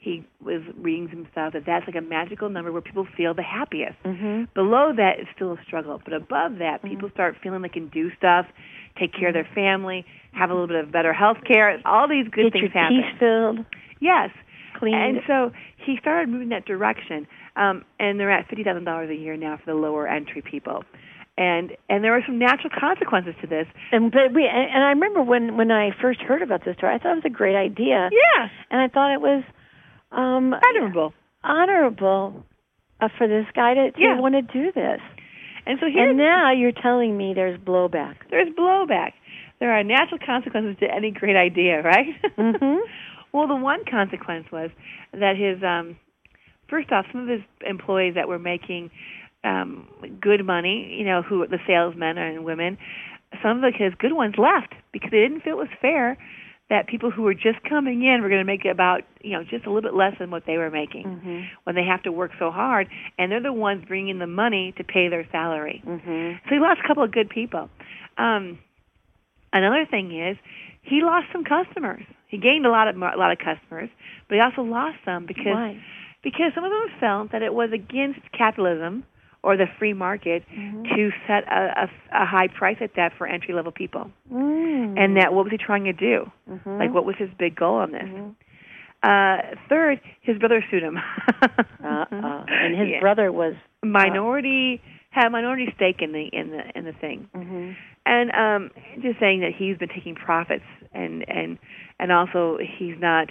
he was reading some stuff that that's like a magical number where people feel the happiest.
Mm-hmm.
Below that is still a struggle, but above that,
Mm-hmm.
people start feeling they can do stuff, take care of their family, have a little bit of better health care. All these good
Get
things
your
happen.
teeth filled.
Yes.
Clean.
And so he started moving that direction, um, and they're at fifty thousand dollars a year now for the lower entry people. And and there were some natural consequences to this.
And but we and, and I remember when when I first heard about this story, I thought it was a great idea.
Yeah.
And I thought it was um,
Honorable.
honorable uh, for this guy to, to
Yeah.
want to do this.
And so here,
And now you're telling me there's blowback.
there's blowback. There are natural consequences to any great idea, right?
Mm-hmm.
Well, the one consequence was that his, um, first off, some of his employees that were making um, good money, you know, who the salesmen and women, some of the, his good ones left because they didn't feel it was fair that people who were just coming in were going to make about, you know, just a little bit less than what they were making
Mm-hmm.
when they have to work so hard, and they're the ones bringing in the money to pay their salary.
Mm-hmm.
So he lost a couple of good people. Um, another thing is he lost some customers. He gained a lot of a lot of customers, but he also lost some because
Why?
because some of them felt that it was against capitalism or the free market
Mm-hmm.
to set a, a, a high price at that for entry level people.
Mm.
And that what was he trying to do?
Mm-hmm.
Like what was his big goal on this?
Mm-hmm.
Uh, third, his brother sued him.
uh-uh. And his
Yeah.
brother was
minority had a minority stake in the in the in the thing.
Mm-hmm.
And um, just saying that he's been taking profits, and and and also he's not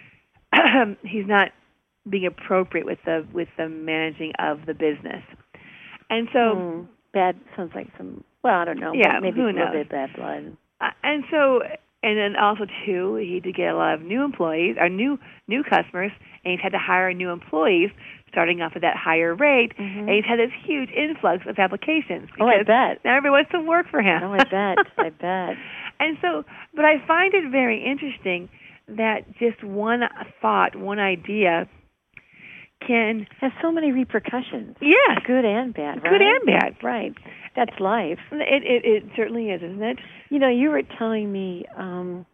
he's not being appropriate with the with the managing of the business. And so
mm. bad sounds like some. Well, I don't know.
Yeah,
maybe
who
a little
knows?
bit bad blood.
uh, and so and then also too, he did get a lot of new employees or new new customers, and he's had to hire new employees starting off at that higher rate,
Mm-hmm.
and he's had this huge influx of applications.
Oh, I
because
bet.
Now everybody wants to work for him.
Oh, I bet. I bet.
And so, but I find it very interesting that just one thought, one idea can...
Has so many repercussions.
Yes.
Good and bad, right?
Good and bad.
Right. That's life.
It, it, it certainly is, isn't it?
You know, you were telling me, um,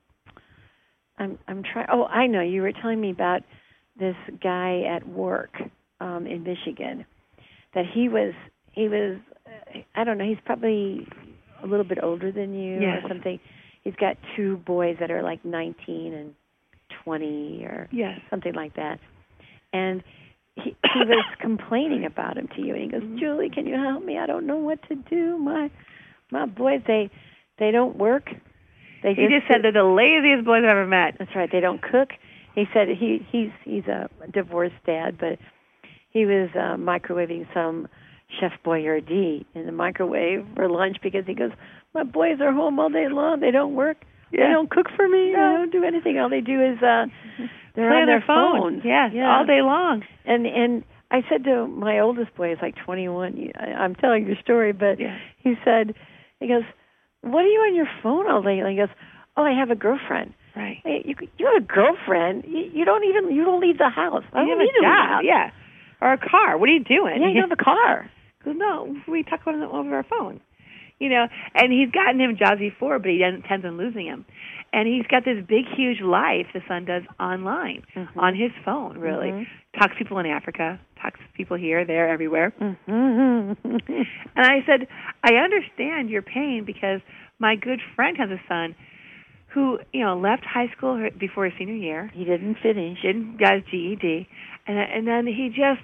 I'm, I'm trying, oh, I know, you were telling me about this guy at work um, in Michigan, that he was, he was, uh, I don't know, he's probably a little bit older than you
Yes.
or something. He's got two boys that are like nineteen and twenty or
Yes.
something like that. And he, he was complaining about him to you, and he goes,
Mhm.
Julie, can you help me? I don't know what to do. My my boys, they they don't work. They
He just said they're the laziest boys I've ever met.
That's right. They don't cook. He said he he's he's a divorced dad, but he was uh, microwaving some Chef Boyardee in the microwave for lunch because he goes, my boys are home all day long. They don't work.
Yeah.
They don't cook for me.
Yeah.
They don't do anything. All they do is uh, they're
Play
on their
phone.
phones.
Yes,
Yeah.
all day long.
And and I said to my oldest boy, he's like twenty-one. you- I, I'm telling your story, but
Yeah.
he said, he goes, what are you on your phone all day? And he goes, oh, I have a girlfriend.
Right.
Hey, you you have a girlfriend. You, you don't even you don't leave the house. I
You
don't
have
need
a
to leave the
job,
house.
yeah. Or a car. What are you doing?
Yeah, you have a car.
Goes, no, we talk about it over our phone. You know, and he's gotten him jobs before, but he doesn't intends on losing him. And he's got this big, huge life the son does online,
Mhm.
on his phone, really.
Mhm.
Talks to people in Africa, talks to people here, there, everywhere.
Mm-hmm.
And I said, I understand your pain because my good friend has a son who, you know, left high school before his senior year,
He didn't finish.
didn't got his G E D, and and then he just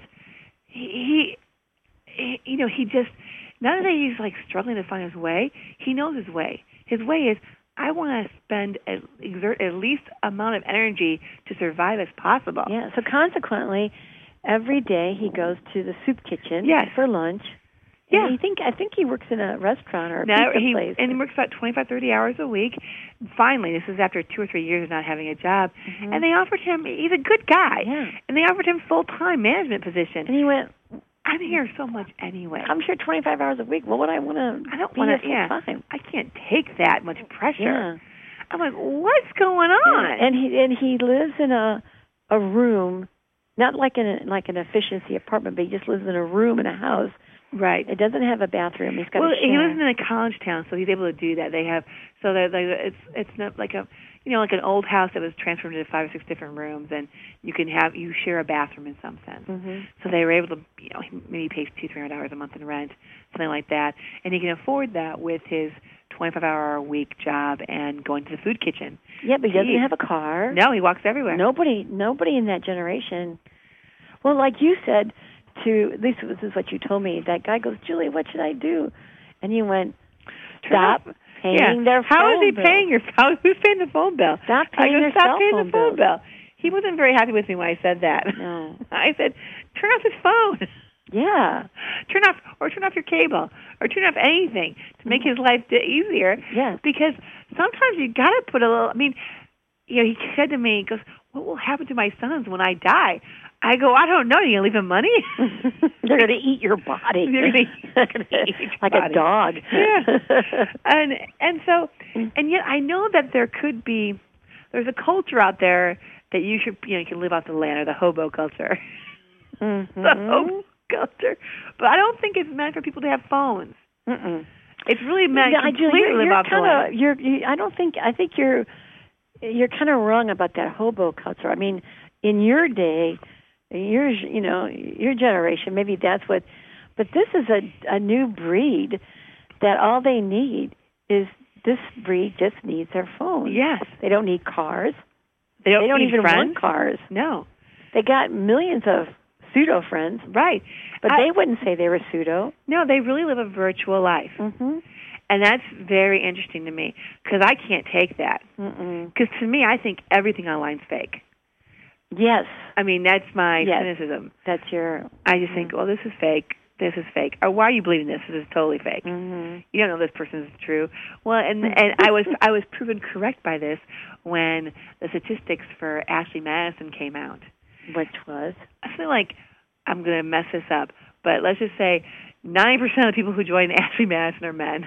he, he you know he just not that he's like struggling to find his way. He knows his way. His way is I want to spend at, exert at least amount of energy to survive as possible.
Yeah. So consequently, every day he goes to the soup kitchen
Yes.
for lunch.
Yeah.
And he think I think he works in a restaurant or a
Now
pizza
he
place.
and he works about twenty-five, thirty hours a week. Finally, this is after two or three years of not having a job,
Mhm.
and they offered him. He's a good guy,
Yeah.
and they offered him full-time management position.
And he went,
I'm here so much anyway.
I'm here twenty-five hours a week. What would I want to
I don't
be
want
here
to. Yeah,
full time?
I can't take that much pressure.
Yeah.
I'm like, what's going on?
Yeah. And he and he lives in a a room, not like in a, like an efficiency apartment, but he just lives in a room in a house
Right.
It doesn't have a bathroom. He's got
well,
to share.
he lives in a college town, so he's able to do that. They have so they're, they're, it's it's not like a you know like an old house that was transformed into five or six different rooms, and you can have you share a bathroom in some sense.
Mm-hmm.
So they were able to you know he maybe pays two three hundred dollars a month in rent, something like that, and he can afford that with his twenty-five hour a week job and going to the food kitchen.
Yeah, but he doesn't
Jeez.
have a car.
No, he walks everywhere.
Nobody, nobody in that generation. Well, like you said, to at least this is what you told me. That guy goes, Julie, what should I do? And you went, stop paying
yeah.
their phone
How is he
bill.
paying your phone? Who's paying the phone bill?
Stop paying
I go,
their
stop
cell
paying
phone
the phone
bills.
bill. He wasn't very happy with me when I said that.
No.
I said, turn off his phone.
Yeah.
Turn off, or turn off your cable, or turn off anything to make his life d- easier.
Yeah.
Because sometimes you got to put a little. I mean, you know, he said to me, he goes, "What will happen to my sons when I die?" I go, "I don't know. You gonna leave them money?
They're gonna eat your body.
They're gonna eat your
like
body.
a dog."
Yeah. and and so, and yet I know that there could be. There's a culture out there that you should, you know, you can live off the land, or the hobo culture.
Mm-hmm.
The hobo culture, but I don't think it's meant for people to have phones.
Mm-mm.
It's really meant
Yeah,
to
I do.
completely
You're,
live
you're
off the
kinda,
land.
You're, you, I don't think. I think you're. You're kind of wrong about that hobo culture. I mean, in your day, your you know your generation, maybe that's what. But this is a a new breed that all they need is this breed just needs their phone.
Yes,
they don't need cars.
they don't,
They don't
need
even
friends.
want cars.
No,
They got millions of pseudo friends,
right?
but
I,
they wouldn't say they were pseudo.
no, they really live a virtual life,
Mm-hmm.
and that's very interesting to me because I can't take that.
Mm-mm.
Because to me, I think everything online's fake.
Yes,
I mean, that's my
Yes.
cynicism.
that's your.
I just think, well, this is fake. This is fake. Or why are you believing this? This is totally fake.
Mm-hmm.
You don't know this person is true. Well, and and I was I was proven correct by this when the statistics for Ashley Madison came out.
Which was.
I feel like I'm going to mess this up, but let's just say ninety percent of the people who join Ashley Madison are men.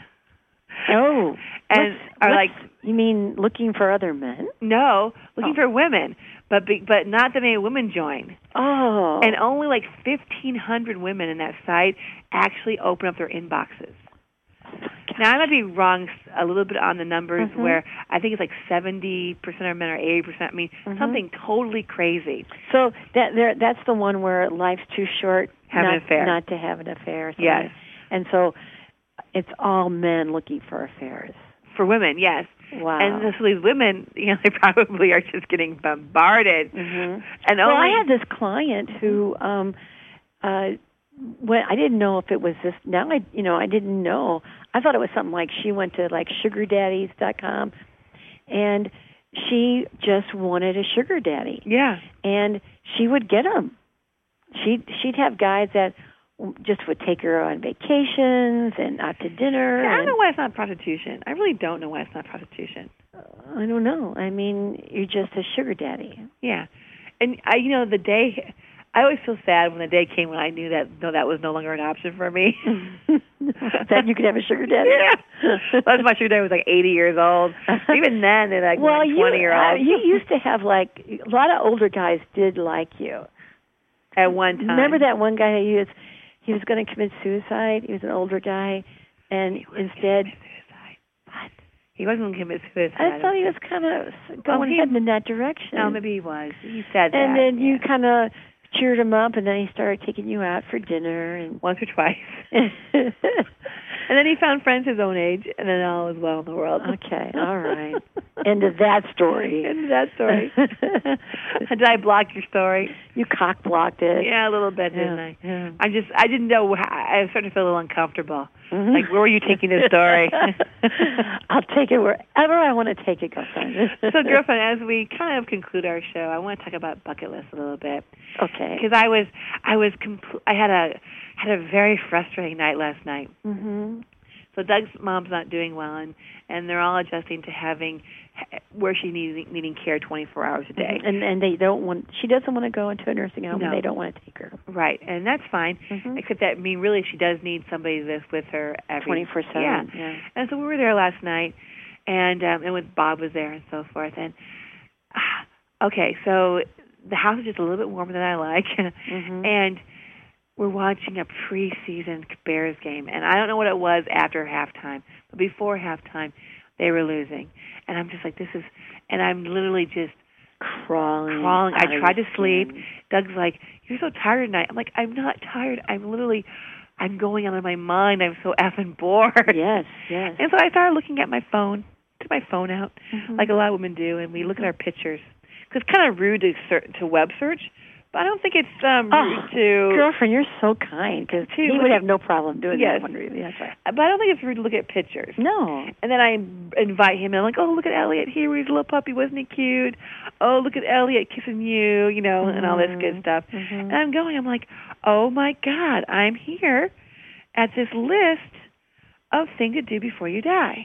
Oh,
and
what's,
are
what's,
like
you mean looking for other men?
no, looking
Oh.
for women, but be, but not that many women join.
Oh,
And only like fifteen hundred women in that site actually open up their inboxes. Now, I might be wrong a little bit on the numbers
Mhm.
where I think it's like seventy percent are men or eighty percent. I mean,
Mhm.
something totally crazy.
so that there, that's the one where life's too short
Have
not,
an affair.
not to have an affair. So
Yes.
and so it's all men looking for affairs.
For women, yes.
Wow.
And so these women, you know, they probably are just getting bombarded.
Mm-hmm.
And
Well,
only,
I had this client who, um, uh, when I didn't know if it was this. Now I, you know, I didn't know. I thought it was something like she went to like sugar daddies dot com, and she just wanted a sugar daddy,
yeah.
and she would get them. She'd she'd have guys that just would take her on vacations and out to dinner.
I don't
and,
know why it's not prostitution. I really don't know why it's not prostitution.
I don't know. I mean, you're just a sugar daddy.
Yeah. And, I, you know, the day... I always feel sad when the day came when I knew that no, that was no longer an option for me.
That you could have a sugar daddy.
Yeah, that's my sugar daddy was like eighty years old. Even then, they're like
well,
twenty
you,
year
uh,
olds.
you used to have like a lot of older guys did like you.
At one time,
Remember that one guy who was he was going to commit suicide? He was an older guy, and
He was
instead,
gonna commit suicide. What? He wasn't going to commit suicide.
I thought he was kind of going
Oh, he-
heading in that direction.
No, maybe he was. He said that.
and then you
yeah.
kind of cheered him up, and then he started taking you out for dinner, and
once or twice. And then he found friends his own age, and then all was well in the world.
Okay, all right. End of that story.
End of that story. Did I block your story?
You cock blocked it.
Yeah, a little bit, didn't
Yeah,
I?
yeah.
I just, I didn't know. How, I was starting to feel a little uncomfortable.
Mhm.
Like, where were you taking this story?
I'll take it wherever I want to take it, girlfriend.
So, girlfriend, as we kind of conclude our show, I want to talk about bucket lists a little bit.
Okay.
Because I was, I was, compl- I had a, had a very frustrating night last night.
Mhm.
So Doug's mom's not doing well, and and they're all adjusting to having where she needs needing care twenty-four hours a day.
And and they don't want. She doesn't want to go into a nursing home,
No.
and they don't want to take her.
Right, and that's fine.
Mhm.
Except that, I mean, really, she does need somebody that's with her every
Twenty-four seven.
Yeah.
Yeah.
And so we were there last night, and um, and with Bob was there and so forth. And ah, okay, so the house is just a little bit warmer than I like,
Mhm.
and we're watching a preseason Bears game, and I don't know what it was after halftime, but before halftime, they were losing, and I'm just like, this is, and I'm literally just
crawling.
Crawling. I tried to sleep.
Skin.
Doug's like, you're so tired tonight. I'm like, I'm not tired. I'm literally, I'm going out of my mind. I'm so effing bored.
Yes, yes.
And so I started looking at my phone, took my phone out,
Mm-hmm.
like a lot of women do, and we look at our pictures. Because it's kind of rude to, ser- to web search, but I don't think it's um, rude
Oh,
to...
girlfriend, you're so kind, because
To
he
look
would
at-
have no problem doing
Yes.
that one. Really. That's right.
But I don't think it's rude to look at pictures.
No.
And then I invite him in. I'm like, oh, look at Elliot here. He's a little puppy. Wasn't he cute? Oh, look at Elliot kissing you, you know,
Mm-hmm.
and all this good stuff.
Mm-hmm.
And I'm going, I'm like, oh, my God, I'm here at this list of things to do before you die.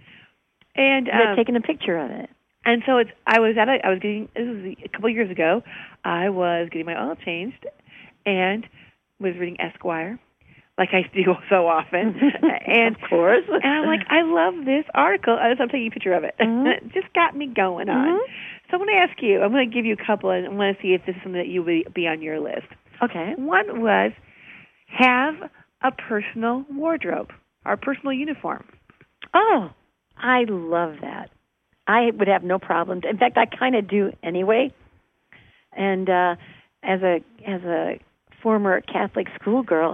And
They're
um,
taking a picture of it.
and so it's. I was at. A, I was getting. This was a couple of years ago. I was getting my oil changed, and was reading Esquire, like I do so often. and
of course.
and I'm like, I love this article. I just I'm taking a picture of it.
Mm-hmm.
It just got me going on.
Mm-hmm.
So I'm going to ask you. I'm going to give you a couple, and I want to see if this is something that you would be on your list.
Okay.
One was have a personal wardrobe or personal uniform.
Oh, I love that. I would have no problems. In fact, I kind of do anyway. And uh, as a as a former Catholic schoolgirl,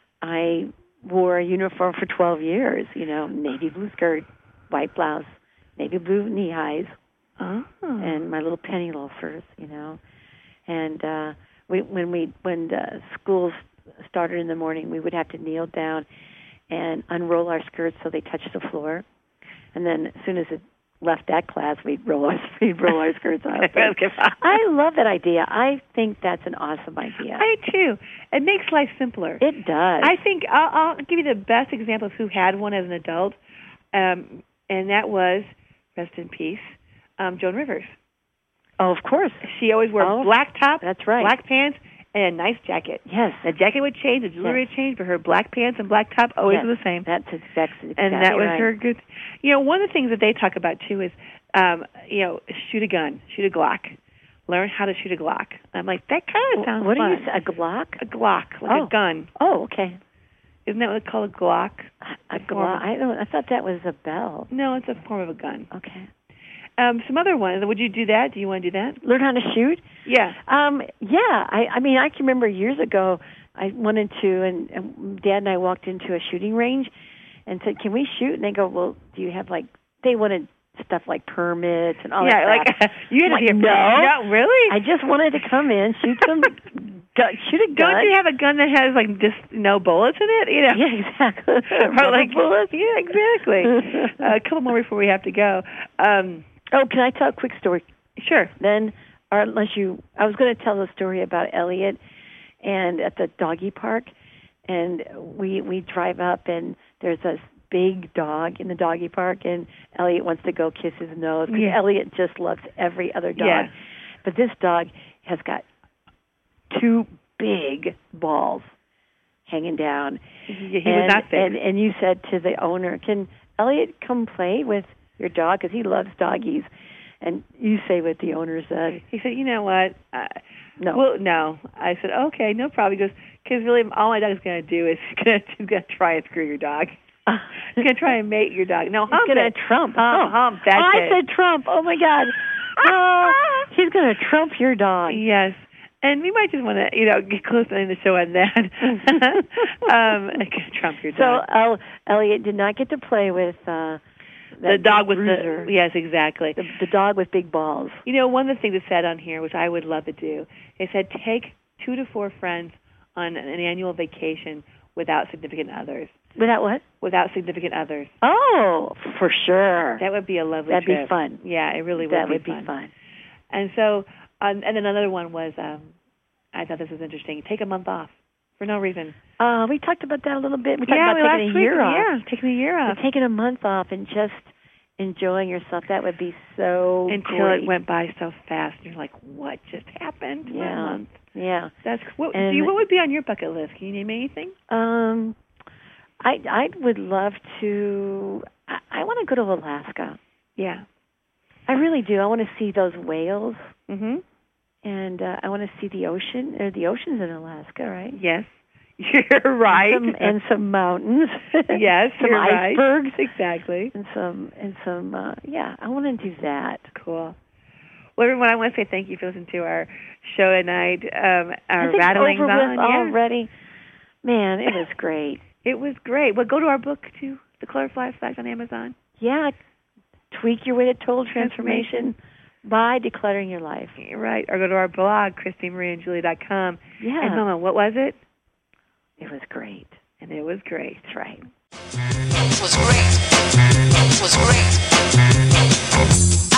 I wore a uniform for twelve years. You know, navy blue skirt, white blouse, navy blue knee highs,
Oh.
and my little penny loafers. You know, and uh, we when we when the schools started in the morning, we would have to kneel down and unroll our skirts so they touched the floor. And then as soon as it left that class, we'd roll our, we'd roll our skirts up. I love that idea. I think that's an awesome idea.
I too. It makes life simpler.
It does.
I think I'll, I'll give you the best example of who had one as an adult, um, and that was, rest in peace, um, Joan Rivers.
Oh, of course.
She always wore
Oh,
black top,
that's right.
black pants, and a nice jacket.
Yes.
The jacket would change, the jewelry
Yes.
would change, but her black pants and black top always
Yes.
were the same.
That's exactly, exactly
and that was
right.
her good. You know, one of the things that they talk about too is, um, you know, shoot a gun, shoot a Glock, learn how to shoot a Glock. I'm like, that kind of sounds
What
fun.
do you say? A Glock?
A Glock, like
Oh.
a gun.
Oh, okay.
Isn't that what it's called, a Glock?
A
A form
Glock.
of-
I don't. I thought that was a bell.
No, it's a form of a gun.
Okay.
Um, some other ones. Would you do that? Do you want to do that?
Learn how to shoot?
Yeah.
Um, yeah, I, I mean, I can remember years ago, I wanted to, and, and Dad and I walked into a shooting range and said, can we shoot? And they go, well, do you have, like, they wanted stuff like permits and all
yeah,
that
like
crap.
you had
I'm
to be
like,
a
no.
no, really?
I just wanted to come in, shoot some, gu- shoot a gun.
Don't you have a gun that has like just no bullets in it? You know?
Yeah, exactly.
Or like
bullets.
Yeah, exactly. uh, a couple more before we have to go. Um,
Oh, can I tell a quick story?
sure.
Then, or unless you, I was going to tell a story about Elliot and at the doggy park, and we we drive up and there's this big dog in the doggy park, and Elliot wants to go kiss his nose because
Yeah.
Elliot just loves every other dog,
Yeah.
but this dog has got two big balls hanging down.
He, he
and,
was not big.
And, and you said to the owner, "Can Elliot come play with your dog because he loves doggies?" And you say what the owner said.
He said, "You know what? Uh,
No.
Well, no." I said, "Okay, no problem." He goes, "Because really, all my dog is going to do is going to try and screw your dog. He's going to try and mate your dog. No, hump
He's going
it.
to trump.
Hump,
oh.
hump. That's
oh, I
it."
said trump. Oh my God. Oh, he's going to trump your dog.
Yes. And we might just want to, you know, get close to the show on that. um, Trump your
So
dog.
El- Elliot did not get to play with uh,
the
that
dog with
bruiser.
the yes, exactly.
the the dog with big balls.
You know, one of the things it said on here, which I would love to do, it said take two to four friends on an annual vacation without significant others.
Without what?
Without significant others.
Oh, for sure.
That would be a lovely
That'd
trip.
be fun.
Yeah, it really would
that
be
would
fun.
be fun.
And so, um, and then another one was, um, I thought this was interesting. Take a month off for no reason.
Uh, we talked about that a little bit. We talked
yeah,
about
last
taking a
week,
year off.
Yeah, taking a year off.
But taking a month off and just enjoying yourself, that would be so
Until
great.
it went by so fast, and you're like, "What just happened?"
Yeah.
One month.
Yeah.
That's what.
And-
do you, what would be on your bucket list? Can you name anything?
Um, I I would love to. I, I want to go to Alaska.
Yeah.
I really do. I want to see those whales,
Mhm.
and uh, I want to see the ocean. Or the ocean's in Alaska, right?
Yes. You're right.
And some, and some mountains.
Yes,
some
you're
icebergs.
Right. Exactly.
And some, and some, uh, yeah, I want to do that.
Cool. Well, everyone, I want to say thank you for listening to our show tonight. Um, our
I think
Rattlings
over
on.
with
Yeah.
already. Man, it was great.
It was great. Well, go to our book, too, The Colorful Effect on Amazon.
Yeah. Tweak Your Way to Total Transformation by Decluttering Your Life.
You're right. Or go to our blog, Christy Marie and Julie dot com.
Yeah.
And, Mama, what was it?
It was great.
And it was great.
That's right.
It was great. It was great.